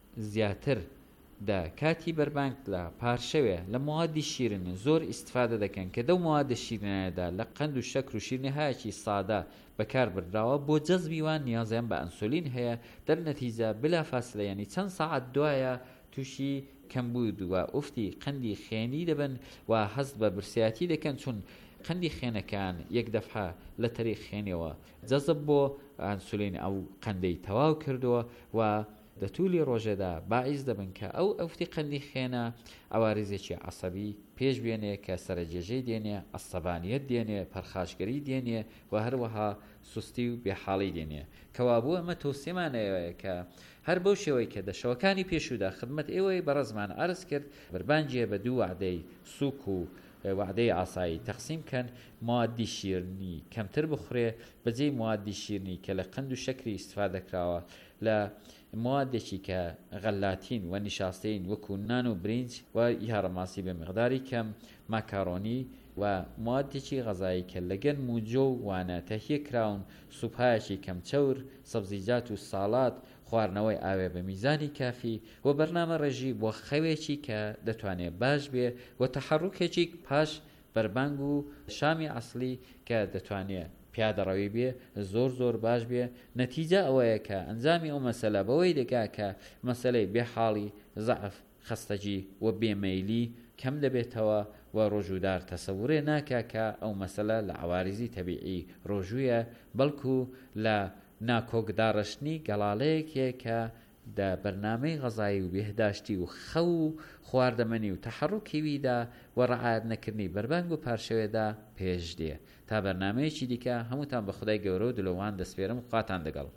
زیاتر دا کاتی بربانک لە پارشەوێ لە موادی شیرن زۆر ئیستفادە دەکەن کە دەو موادە شیرینەدا لە قەند و شەکر و شیرینەهایەکی سادە بەکار بردراوە بۆ جەزبیوان نیازیان بە ئەنسولین هەیە، دەرنەتیجە بلافاصلە یعنی چەند ساعت دوایە تووشی کەمبود و ئوفتی قەندی خێنی دەبن و هەست بە برسیاتی دەکەن، چون قەندی خێنەکان یەک دەفعە لە تەریق خێنەوە جەزب بۆ ئەنسولین ئەو قەندەی تەواو کردووە و لە توولی ڕۆژێدا باعیز دەبن کە ئەو ئەفتی قەندی خێنە ئەوارزێکی عەسەبی پێش بێنێ کە سەرجێژەی دێنێ ئەسەبانیەت دێنێ پەرخاشگەری دێنێ و هەروەها سوستی و بێحاڵی دێنێ کەوا بوو ئەمە تۆسیمانەیەوەیە کە هەر بەو شێوەی کە دەشەوەکانی پێشودا خدمەت ئێوەی بەڕزمان ئارز کرد بربانجێ بە دوو وعدەی سووک و وعدەی ئاسایی تەقسیم کەن موادی شیرنی کەمتر بخورێ بەجێی موادی شیرنی کە لە قەند و شەکری ئیسفادەکراوە لە موادێکی کە غەلاتین و نیشاستەین وەکو نان و برنج و یارەماسی بە مقداری کەم ماکارۆنی و موادێکی غەزایی کە لەگەن موجۆ و وانە تەهیە کراون سوپایەکی کەم چەور سەبزیجات و ساڵات خواردنەوەی ئاوێ بە میزانی کافی و بەرنامە ڕێژی بۆ خەوێکی کە دەتوانێت باش بێ و تەحەڕوکێکی پاش بەربانگ و شامی ئەسلی کە دەتوانێت پیادەڕەوی بێ زۆر زۆر باش بێ نەتیجە ئەوەیە کە ئەنجامی ئەو مەسەلە بەوەی دەگا کە مەسەلەی بێحاڵی زەعف خەستەجی و بێمەیلی کەم دەبێتەوە و ڕۆژودار تەسەورێ ناکا کە ئەو مەسەلە لە عوارزی تەبیعی ڕۆژوویە بەڵکو لە ناکۆکداڕشتنی گەڵاڵەیەکێ کە دا بەرنامەی غەزایی و بێهداشتی و خەو و خواردەمەنی و تەحەڕوکیویدا و ڕعایەت نەکردنی بەربانگ و پارشەوێدا پێش دێ تا بەرنامەیەکی دیکە هەمووتان بە خودای گەورە و دلۆوان دەسپێرم خواتان دەگەڵ.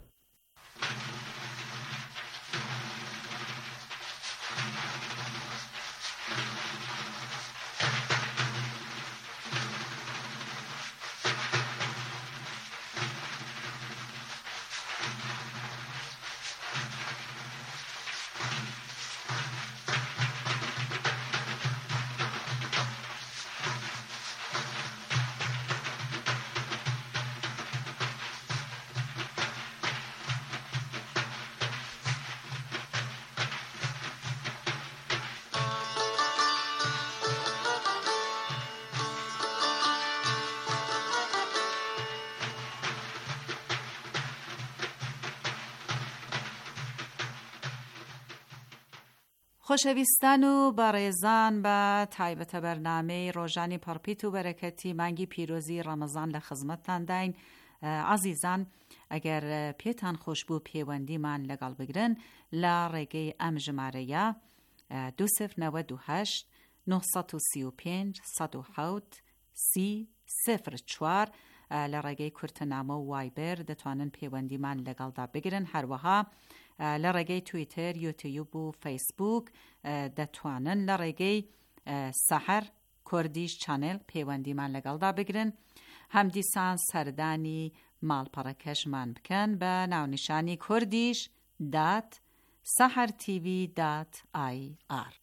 خۆشەویستان و بەڕێزان بە تایبەتە بەرنامەی ڕۆژانی پەڕپیت و بەرەکەتی مانگی پیرۆزی ڕەمەزان لە خزمەتتان داین. عەزیزان ئەگەر پێتان خۆش بوو پەیوەندیمان لەگەڵ بگرن لە ڕێگەی ئەم ژمارەیە دو صفر نەوە دو هەشت نۆ سەد و سی و پێنج سەد و حەوت سی صفر چوار لە ڕێگەی کورتنامە و وایبەر دەتوانن پەیوەندیمان لەگەڵدا بگرن. هەروەها لە ڕێگەی تویتر، یوتیوب و فەیسبوک دەتوانن لە ڕێگەی سەحەر کوردیش چانێل پەیوەندیمان لەگەڵدا بگرن. هەمدیسان سەردانی ماڵپەڕەکەشمان بکەن بە ناونیشانی کوردیش دات سەحەر تیڤی دات ئای ئار.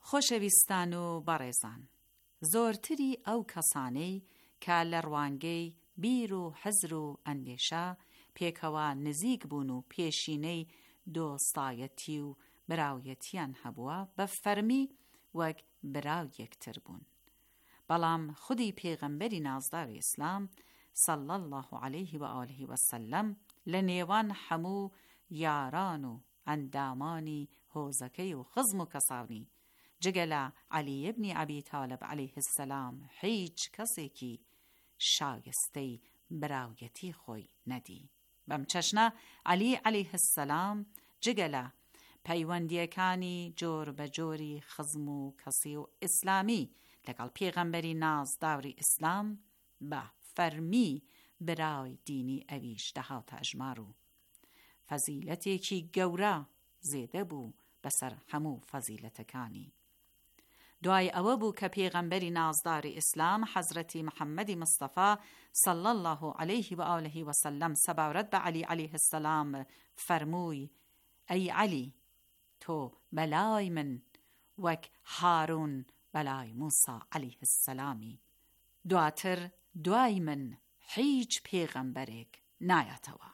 خۆشەویستان و بەڕێزان، زۆرتری ئەو کەسانەی کە لە ڕوانگەی بیر و حەزر و ئەندێشە پێکەوە نزیک بوون و پێشینەی دۆستایەتی و براویەتیان هەبووە بە فەرمی وەک براو یەکتر بوون. بەڵام خودی پێغەمبەری نازدار ئیسلام صلی الله علیه و آله و سلم لە نێوان هەموو یاران و ئەندامانی هۆزەکەی و خزم و کەساونی جگە لە عەلی بن ئەبی تاالب عەلەیه السەلام هیچ کەسێکی شایستەی براویەتی خۆی نەدی. بەم چەشنە عەلی عەلەیه السەلام جگە لە پەیوەندیەکانی جۆر بە جۆری خزم و کەسی و ئیسلامی لەگەڵ پێغەمبەری نازداوری ئیسلام بە فەرمی براوی دینی ئەویش دەهاتە ئەژمار و فەزیلەتێکی گەورە زێدە بوو بەسەر هەموو فەزیلەتەکانی. دوای ئەوە بوو کە پێغەمبەری نازداری ئیسلام حەزرەتی محەممەدی مستەفا صلی الله علیه و آله و سلم سەباورەت بە عەلی عەلەیه السەلام فەرمووی: ئەی عەلی، تۆ بەلای من وەک هارون بەلای موسا عەلەیه السەلامی. دواتر دوای من هیچ پێغەمبەرێک نایەتەوە.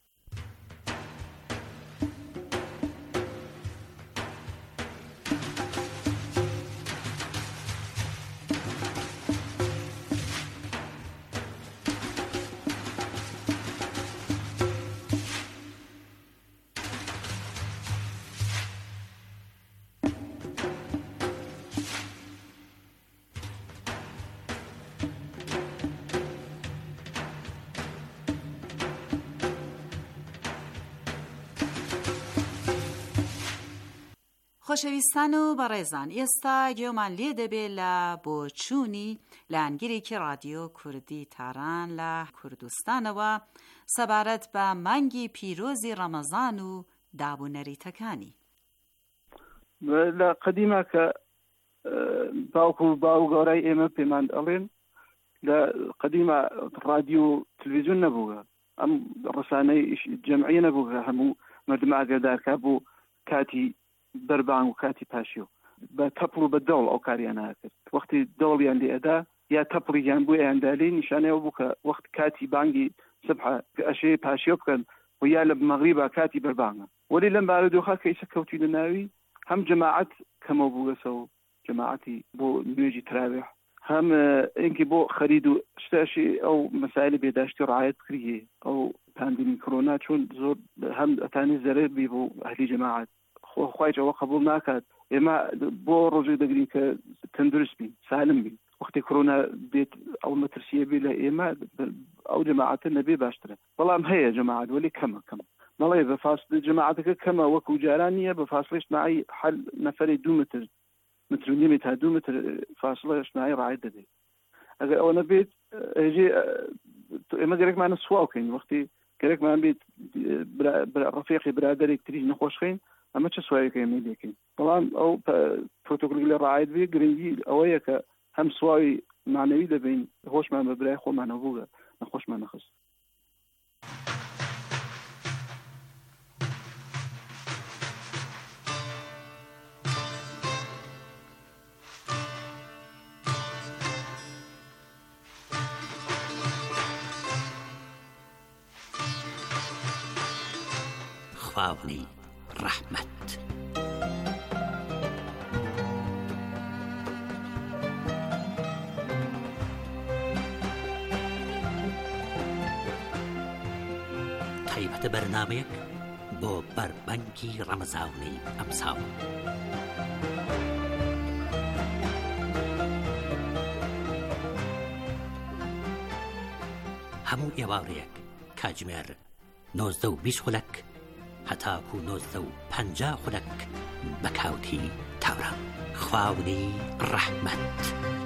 خۆشەویستان و بەڕێزان، ئێستا گوێمان لێ دەبێت لە بۆچوونی لایەنگیرێکی رادیۆ کوردی تاران لە کوردستانەوە سەبارەت بە مانگی پیرۆزی ڕەمەزان و دابوونەریتەکانی. لە قەدیما کە باوکو و باو گەورەی ئێمە پێمان دەڵێن، لە قەدیما رادیۆ تلڤیزیۆن نەبووە، ئەم ڕسانەی جەمعی نەبووە، هەموو مردم ئاگادارکە بۆ کاتی بەربانگ و کاتی پاشیۆ بە تەپڵ و بە دەوڵ ئەو کاریان ناکرد. وەختی دەوڵیان لێ ئەدا یا تەپڵیان بۆ ئەیاندا لێ نیشانەوە بوو کە وەخت کاتی بانگی سبحە ئەشەیە پاشیۆ بکەن و یا لە مەغریبا کاتی بەربانگە. وەلی لەم بارودۆخە کە ئیسە کەوتی لە ناوی هەم جەماعەت کەمە بووگەسە و جەماعەتی بۆ نوێژی تراویح، هەم ئینکی بۆ خەرید و شتاشی ئەو مەسایلی بێداشتی ڕعایەت بکریە. ئەو پاندیمی کۆرۆنا چۆن زۆر هەم ئەتانی زەرەر بی بۆ ئەهلی جەماعەت، خۆخوای ئەوە قبول ناکات. ئێمە بۆ ڕۆژێک دەگرین کە تەندروست بین، سالم بین. وەختی کۆرۆنا بێت ئەو مەترسیە بێ لە ئێمە ئەو جەماعەتە نەبێ باشترە. بەڵام هەیە جەماعەت، وەلی کەمە کەم نەڵێ بە فاصله جەماعەتەکە کەمە وەکو جاران نییە، بە فاصله اجتماعی حل نەفەری دوو متر متر و نیمە تا دوو متر فاصله اجتماعی ڕعایەت دەبێت. ئەگەر ئەوە نەبێت هێژێ ئێمە گەرەکمانە سواو بکەین. وەختی گەرەکمان بێت ڕەفیقی برادەرێک تریش نەخۆشخین، ئەمە چه سوایەکە ئێمە لێکەین. بەڵام ئەو پرۆتۆکۆلی لە ڕعایەت بێ گرنگی ئەوەیە کە هەم سواوی معنەوی دەبین، خۆشمان بە برای خۆمانە بووگە نەخۆشمان نەخست. خواوەڵی ڕەحمەت. تایبەتە بەرنامەیەک بۆ بەربەنگی ڕەمەزانی ئەمساڵ. هەموو ئێوارەیەک کاتژمێر نۆزدە و بیست خولەک هەتاکو نۆزدە و پەنجا خولەک بە کاوتی تاورە. خواوەڵی ڕەحمەت.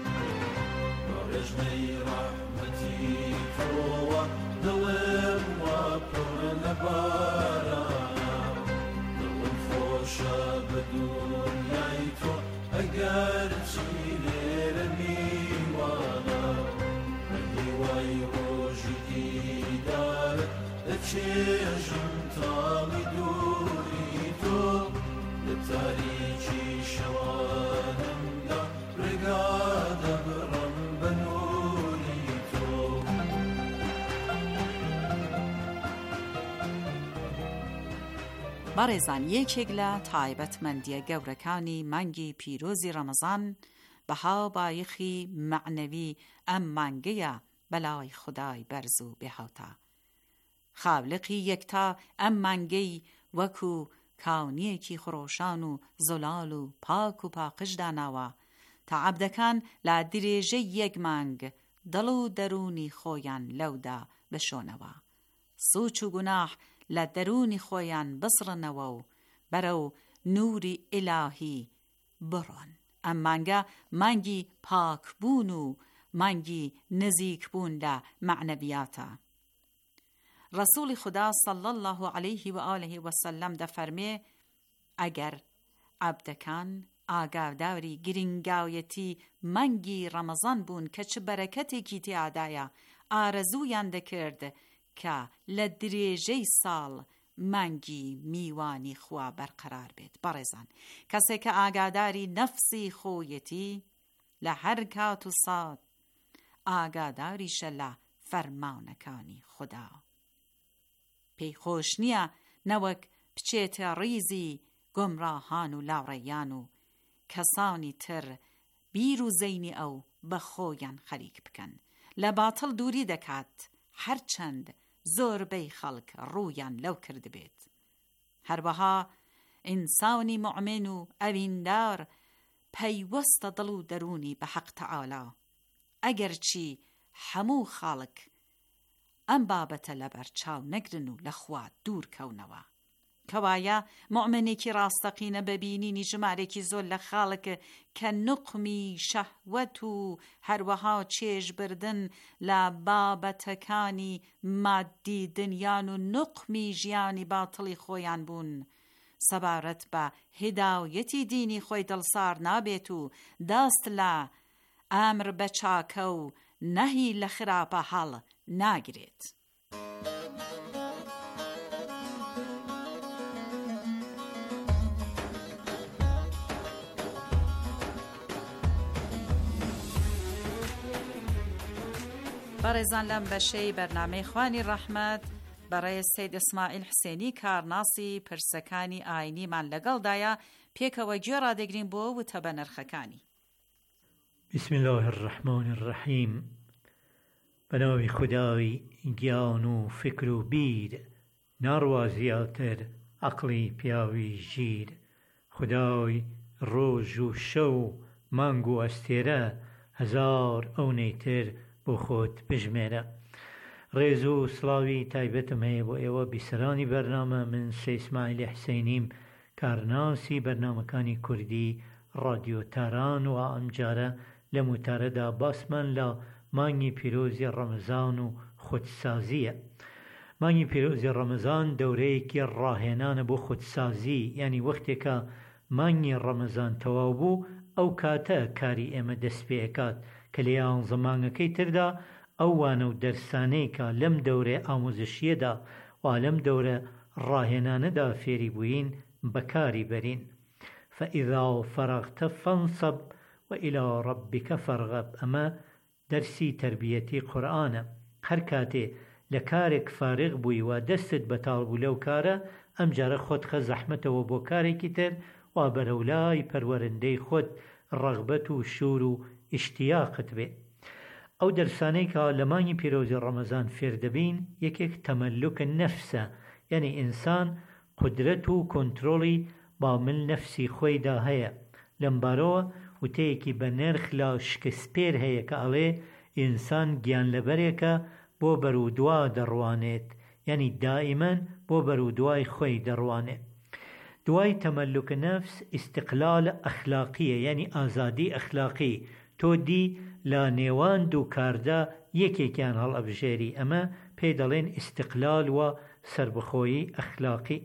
ڕێژنەی ڕەحمەتی تۆوە دڵم وا پڕ لە باران، دڵم خۆشە بە دنیای تۆ ئەگەر چی لێرە میوانە، بە هیوای ڕۆژی دیدارت دەچێژم تاڵی دووری تۆ لە تاریکی شەوانە بەڕێزان یەکێک لە تایبەتمەندیە گەورەکانی مانگی پیرۆزی ڕەمەزان بەها بایەخی معنەوی ئەم مانگەیە بەلای خودای بەرز و بێهاوتا. خاولقی یەکتا ئەم مانگەی وەکو کاونیەکی خڕۆشان و زۆلال و پاک و پاقش داناوە تا عەبدەکان لە درێژەی یەک مانگ دڵ و دەرونی خۆیان لەودا بشۆنەوە، سوچ و گوناح لە دەرونی خۆیان بسڕنەوە و بەرەو نووری ئیلاهی بڕۆن. ئەم مانگە مانگی پاکبوون و مانگی نزیکبوون لە معنەویاتە. ڕەسوولی خدا صلی الله علیه و آله و سلم دەفەرمێ ئەگەر عەبدەکان ئاگاداری گرنگاویەتی مانگی ڕەمەزان بوون کە چ بەرەکەتێکی تیادایە، ئارەزوویان دەکرد کە لە درێژەی ساڵ مانگی میوانی خوا بەرقەرار بێت. بەڕێزان، کەسێک کە ئاگاداری نەفسی خۆیەتی لە هەر کات و سات ئاگاداریشە لە فەرمانەکانی خوددا. پێی خۆش نییە نەوەک بچێتە ڕیزی گۆمڕاهان و لاوڕێیان و کەسانی تر بیر و زەینی ئەو بە خۆیان خەریک بکەن. لە باتڵ دووری دەکات هەرچەند زۆربەی خەڵک ڕوویان لەو کرد بێت. هەروەها ئینسانی موعمن و ئەویندار پەیوەستە دڵ و دەرونی بە حەق تەعالا، ئەگەرچی هەموو خاڵک ئەم بابەتە لەبەر چاو نەگرن و لە خوا دوور کەونەوە. کەوایە موعمنێکی ڕاستەقینە ببینینی ژمارێکی زۆر لە خاڵک کە نقمی شەهوەت و هەروەها چێژبردن لە بابەتەکانی مادی دنیان و نقمی ژیانی باتڵی خۆیان بوون، سەبارەت بە هدایەتی دینی خۆی دڵسار نابێت و دەست لە ئەمر بە چاکە و نەهی لە خراپە هەڵ ناگرێت. بەڕێزان لەم بەشەی بەرنامەی خوانی ڕەحمەت بەڕێز سەید ئیسماعیل حسێنی کارناسی پرسەکانی ئاینیمان لەگەڵدایە، پێکەوە گوێ ڕادەگرین بۆ وتە بەنرخەکانی. بسم الله الرحمن الرحیم. بەناوی خودای گیان و فکر و بیر، ناڕوا زیاتر عەقڵی پیاوی ژیر. خودای ڕۆژ و شەو مانگ و ئەستێرە، هەزار ئەونەیتر بۆ خۆت بژمێرە. ڕێز و سڵاوی تایبەتم هەیە بۆ ئێوە بیسەرانی بەرنامە. من سەید ئیسماعیل حسێنیم، کارناسی بەرنامەکانی کوردی ڕادیۆ تاران، و ئەمجارە لە موتارەدا باسمان لە مانگی پیرۆزی ڕەمەزان و خودسازیە. مانگی پیرۆزی ڕەمەزان دەورەیەکی ڕاهێنانە بۆ خودسازی، یعنی وەختێکە مانگی ڕەمەزان تەواو بوو ئەو کاتە کاری ئێمە دەست پێکات کە لە یانزە مانگەکەی تردا ئەو وانە و دەرسانەی کە لەم دەورێ ئامۆزشیەدا و لەم دەورە ڕاهێنانەدا فێری بووین بەکاری بەرین. فەئیذا فەرەغتە فەنسەب وإلى ربك فارغب. ئەمە دەرسی تربیەتی قورئانە. هەر کاتێ لە کارێک فارغ بووی و دەستت بەتاڵ بوو لەو کارە، ئەم جارە خۆت خە زەحمەتەوە بۆ کارێکی تر و بەرەولای پەروەرندەی خۆت ڕەغبەت و شور و ئیشتیاقت بێ. ئەو دەرسانەی کە لە مانگی پیرۆزی ڕەمەزان فێر دەبین، یەکێک تەمەلوکە نەفسە، یعنی ئینسان قودرەت و کۆنترۆڵی بامل نەفسی خۆیدا هەیە. لەمبارەوە وتەیەکی بە نرخ لە شکسپێر هەیە کە ئەڵێ ئینسان گیان لەبەرێکە بۆ بەرودوا دەڕوانێت، یعنی دائیمەن بۆ بەرودوای خۆی دەڕوانێت. دوای تەمەلوکە نەفس ئیستیقلال ئەخلاقیە، یعنی ئازادی ئەخلاقی. تۆ دی لە نێوان دوو کاردا یەکێکیان هەڵ ئەبژێری، ئەمە پێی دەڵێن ئیستیقلال و سربەخۆیی ئەخلاقی.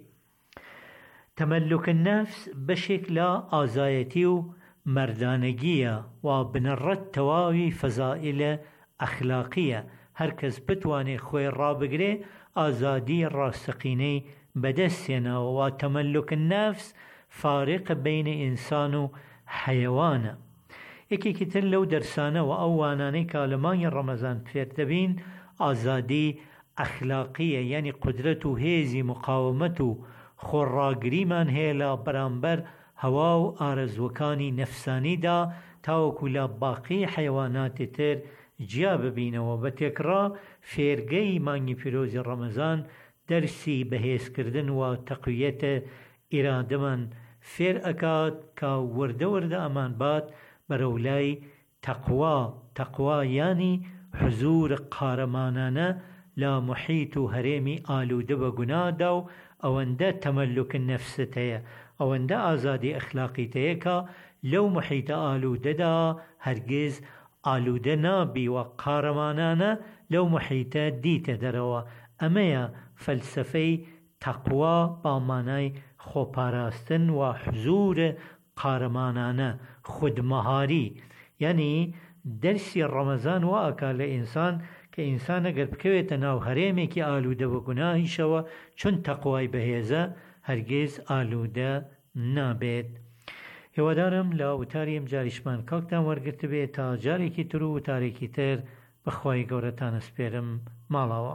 تەمەلوکە نەفس بەشێک لە ئازایەتی و مەردانەگیە و بنەڕەت تەواوی فەزائیلە ئەخلاقیە. هەر کەس بتوانێ خۆی ڕابگرێ ئازادی ڕاستەقینەی بەدەستێنەوە و تەمەلوکە نەفس فارقە بینە ئینسان و حەیەوانە. یەکێکی تر لەو دەرسانە و ئەو وانانەی کە لە مانگی ڕەمەزان فێر دەبین ئازادی ئەخلاقیە، یعنی قودرەت و هێزی مقاومەت و خۆڕاگریمان هەیە لە بەرامبەر هەوا و ئارەزوەکانی نەفسانیدا تاوەکو لە باقی حیواناتی تر جیا ببینەوە. بە تێکڕا فێرگەی مانگی پیرۆزی ڕەمەزان دەرسی بەهێزکردن و تەقویەتە ئیرادەمان فێر ئەکات کە وردە وردە ئەمان بات بەرەولای تەقوا. تەقوا یانی حزور قارەمانانە لە محیط و هەرێمی ئالوودە بە گوناهدا و ئەوەندە تەمەلوک نەفست هەیە، ئەوەندە ئازادی ئەخلاقیت هەیە کە لەو محیطە ئالوودەدا هەرگیز ئالوودە نابی و قارەمانانە لەو محیطە دیتە دەرەوە. ئەمەیە فەلسفەی تەقوا با مانای خۆپاراستن و حزور قارەمانانە، خودمەهاری. یعنی دەرسی ڕەمەزان وا ئەکا لە ئینسان کە ئینسان ئەگەر بکەوێتە ناو هەرێمێکی ئالوودە بە گوناهیشەوە چون تەقوای بەهێزە هەرگیز ئالوودە نابێت. هیوادارم لە وتاری ئەم جاریشمان کاکتان وەرگرت بێت تا جارێکی تر و وتارێکی تر بەخوای گەورەتان ئەسپێرم ماڵەوە.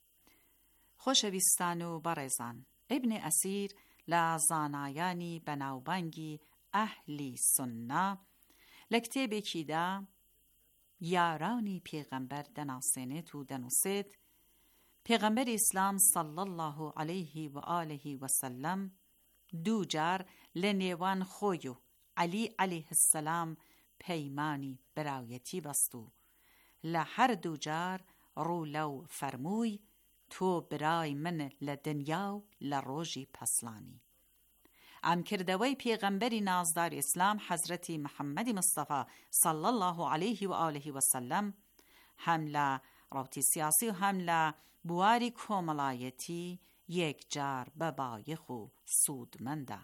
خۆشەویستان و بەڕێزان، ئیبن ئەسیر لە زانایانی بەناوبانگی ئەهلی سوننا لە کتێبێکیدا یارانی پێغەمبەر دەناسێنێت و دەنووسێت پێغەمبەری ئیسلام صلی الله علیه و آله و سلم دوو جار لە نێوان خۆی و عەلی عەلەیه السەلام پەیمانی براوەتی بەست و لە هەردوو جار ڕوو لەو فەرمووی تۆ برای من لە دنیا و لە ڕۆژی پەسلانی. ئەم کردەوەی پێغەمبەری نازدار ئیسلام حەزرەتی محەممەدی مستەفا صلی الله علیه و آله و سلم هەم لە ڕەوتی سیاسی و هەم لە بواری کۆمەڵایەتی یەکجار بەبایەخ و سوودمەندە.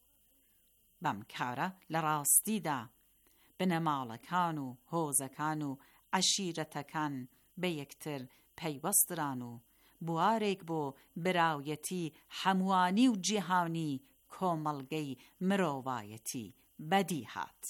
بەم کارە لە ڕاستیدا بنەماڵەکان و هۆزەکان و عەشیرەتەکان بە یەکتر پەیوەستران و بوارێک بۆ براوەتی هەمووانی و جیهانی کۆمەڵگەی مرۆڤایەتی بەدی هات.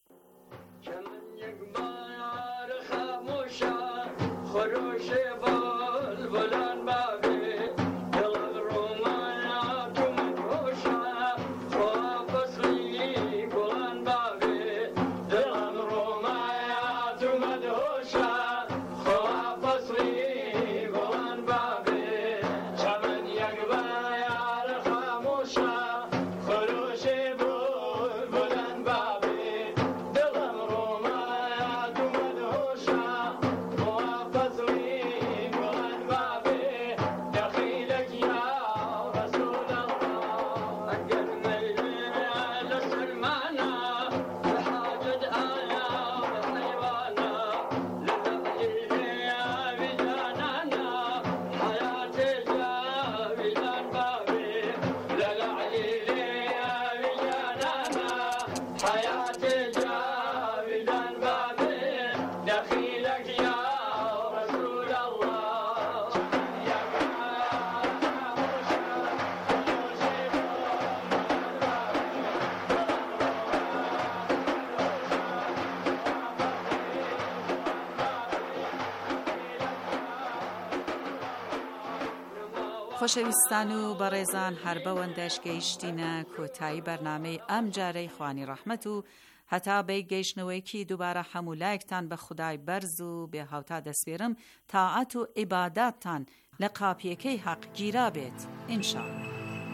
خۆشەویستان و بەڕێزان، هەر بەوەندەش گەیشتینە کۆتایی بەرنامەی ئەم جارەی خوانی ڕەحمەت و هەتا بەی گەیشتنەوەیکی دووبارە هەموو لایەکتان بە خودای بەرز و بێ هاوتا دەسپێرم تاعەت و عیباداتتان لە قاپیەکەی حەق گیرا بێت ئینشاءالله.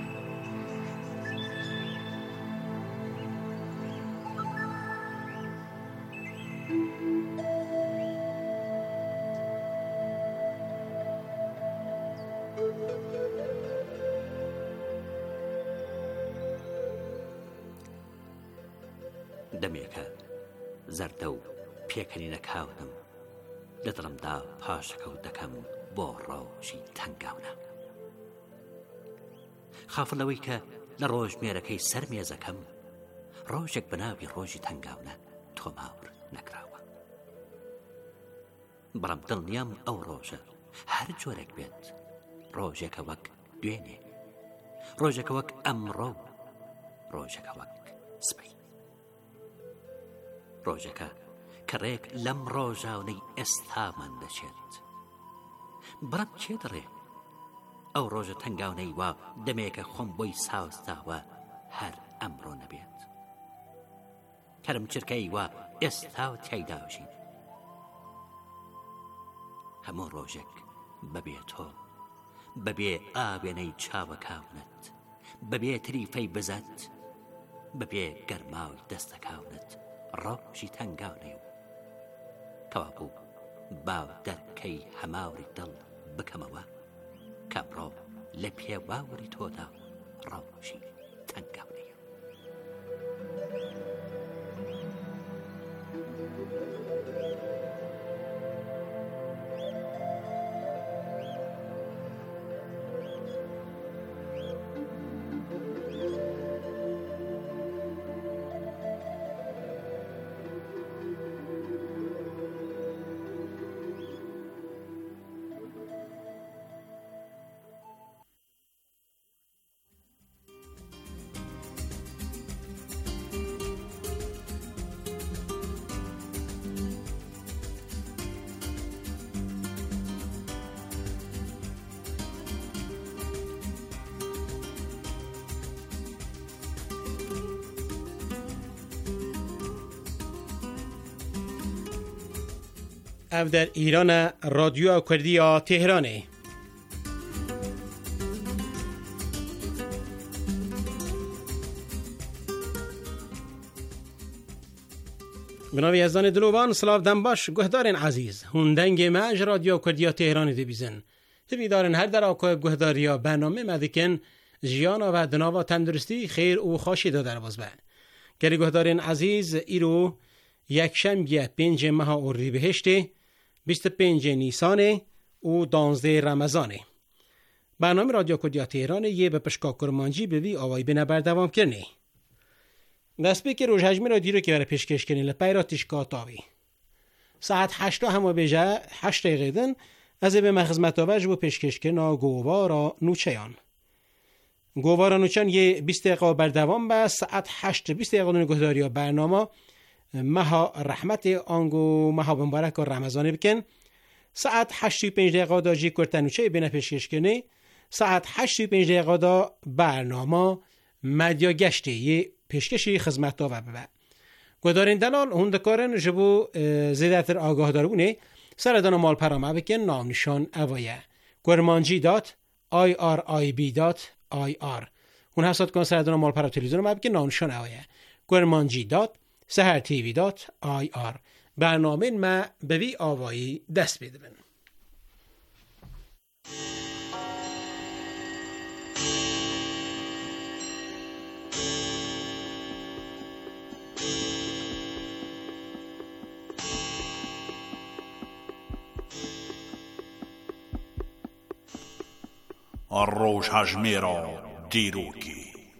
دەمێکە زەردە و پێکەنینە کاونم لە دڵمدا پاشەکەوت دەکەم بۆ ڕۆژی تەنگاونە. خافڵەوەی کە لە ڕۆژمێرەکەی سەر مێزەکەم ڕۆژێک بەناوی ڕۆژی تەنگاونە تۆماور نەکراوە. بەڵام دڵنیام ئەو ڕۆژە هەر جۆرێک بێت، ڕۆژێکە وەک دوێنێ، ڕۆژێکە وەک ئەمڕۆ، ڕۆژێکە وەک سبەی، ڕۆژەکە کە ڕێک لەم ڕۆژاونەی ئێستامان دەچێت. بەڵام چێ دەڕێ ئەو ڕۆژە تەنگاونەی وا دەمێکە خۆم بۆی ساوستاوە هەر ئەمڕۆ نەبێت. کەرم چرکەی وا ئێستا و تیایداژین. هەموو ڕۆژێک بەبێ تۆ، بەبێ ئاوێنەی چاوە کاونت، بەبێ تریفەی بزەت، بەبێ گەرماوی دەستەکاونت ڕۆژی تەنگاونەی و تەواکو باو دەرکەی هەماوری دڵ بکەمەوە کەمڕۆ لە پێواوری تۆدا ڕۆژی تەنگاونەیە. اف در ایران رادیو کردی تهرانه. بناوی ازان دلوبان سلاف دنباش گهدارن عزیز هوندنگ مج رادیو کردی تهران دی بیزن تبی دارن هر در آقای گهداریا برنامه مدکن جیانا و دناوا تندرستی خیر و خوشی دادر باز به گری گهدارن عزیز ایرو یک شنبه پنج ماه اردیبهشت بیست و پنج نیسان و دانزده رمضانه. برنامه رادیو کردی تهران یه به پشکا کرمانجی بوی آوای بنا بردوام کرنه. دست به که روش هجمی را دیرو که برای پیشکش کنی لپیراتش کاتاوی. ساعت هشتا همه بیجه هشت دقیقه از به مخزمت آوش و پیشکش کنا گووارا نوچیان. گووارا نوچیان یه بیست دقیقه بردوام به ساعت هشت بیست دقیقه نگهداری برنامه مها رحمت آنگو مها مبارک و رمضان بکن. ساعت هشت و پنج دقیقه دا جی کرتنوچه بینه پیشکش کنه. ساعت هشت و پنج دقیقه دا برنامه مدیا گشته یه پیشکشی خدمت دا و ببه. گدارین دلال هندکارن جبو زیادتر آگاه دارونه سردان مال پرامه بکن نام نشان اوایه گرمانجی دات آی آر آی بی دات آی آر اون حساد کن سردان مال پرام تلویزیون ما بکن نام نشان اوایه گرمانجی دات سهر تیوی دات آی آر برنامه ما به وی آوایی دست بیده بین. الروش هجمیرا دیروکی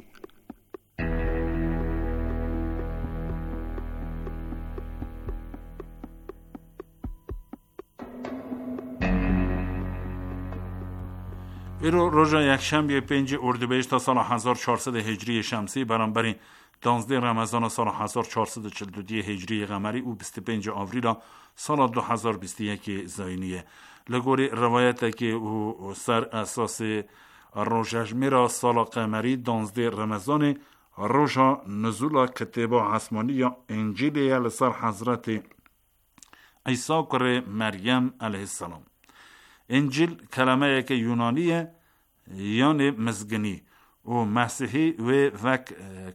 ایرو روژا یک شنبه پنج اردیبهشت تا سال هزار و چهارصد هجری شمسی برانبری دانزده رمضان سال هزار و چهارصد و چهل و دو هجری قمری و بیست و پنج آوریل سال دو هزار و بیست و یک زاینیه لگوری روایت که او سر اساس روژهجمیرا سال قمری دانزده رمضان روژا نزول کتاب آسمانی یا انجیل لسر حضرت عیسی کره مریم علیه السلام. انجیل کلمه که یونانیه یعنی مزگنی و مسیحی و وک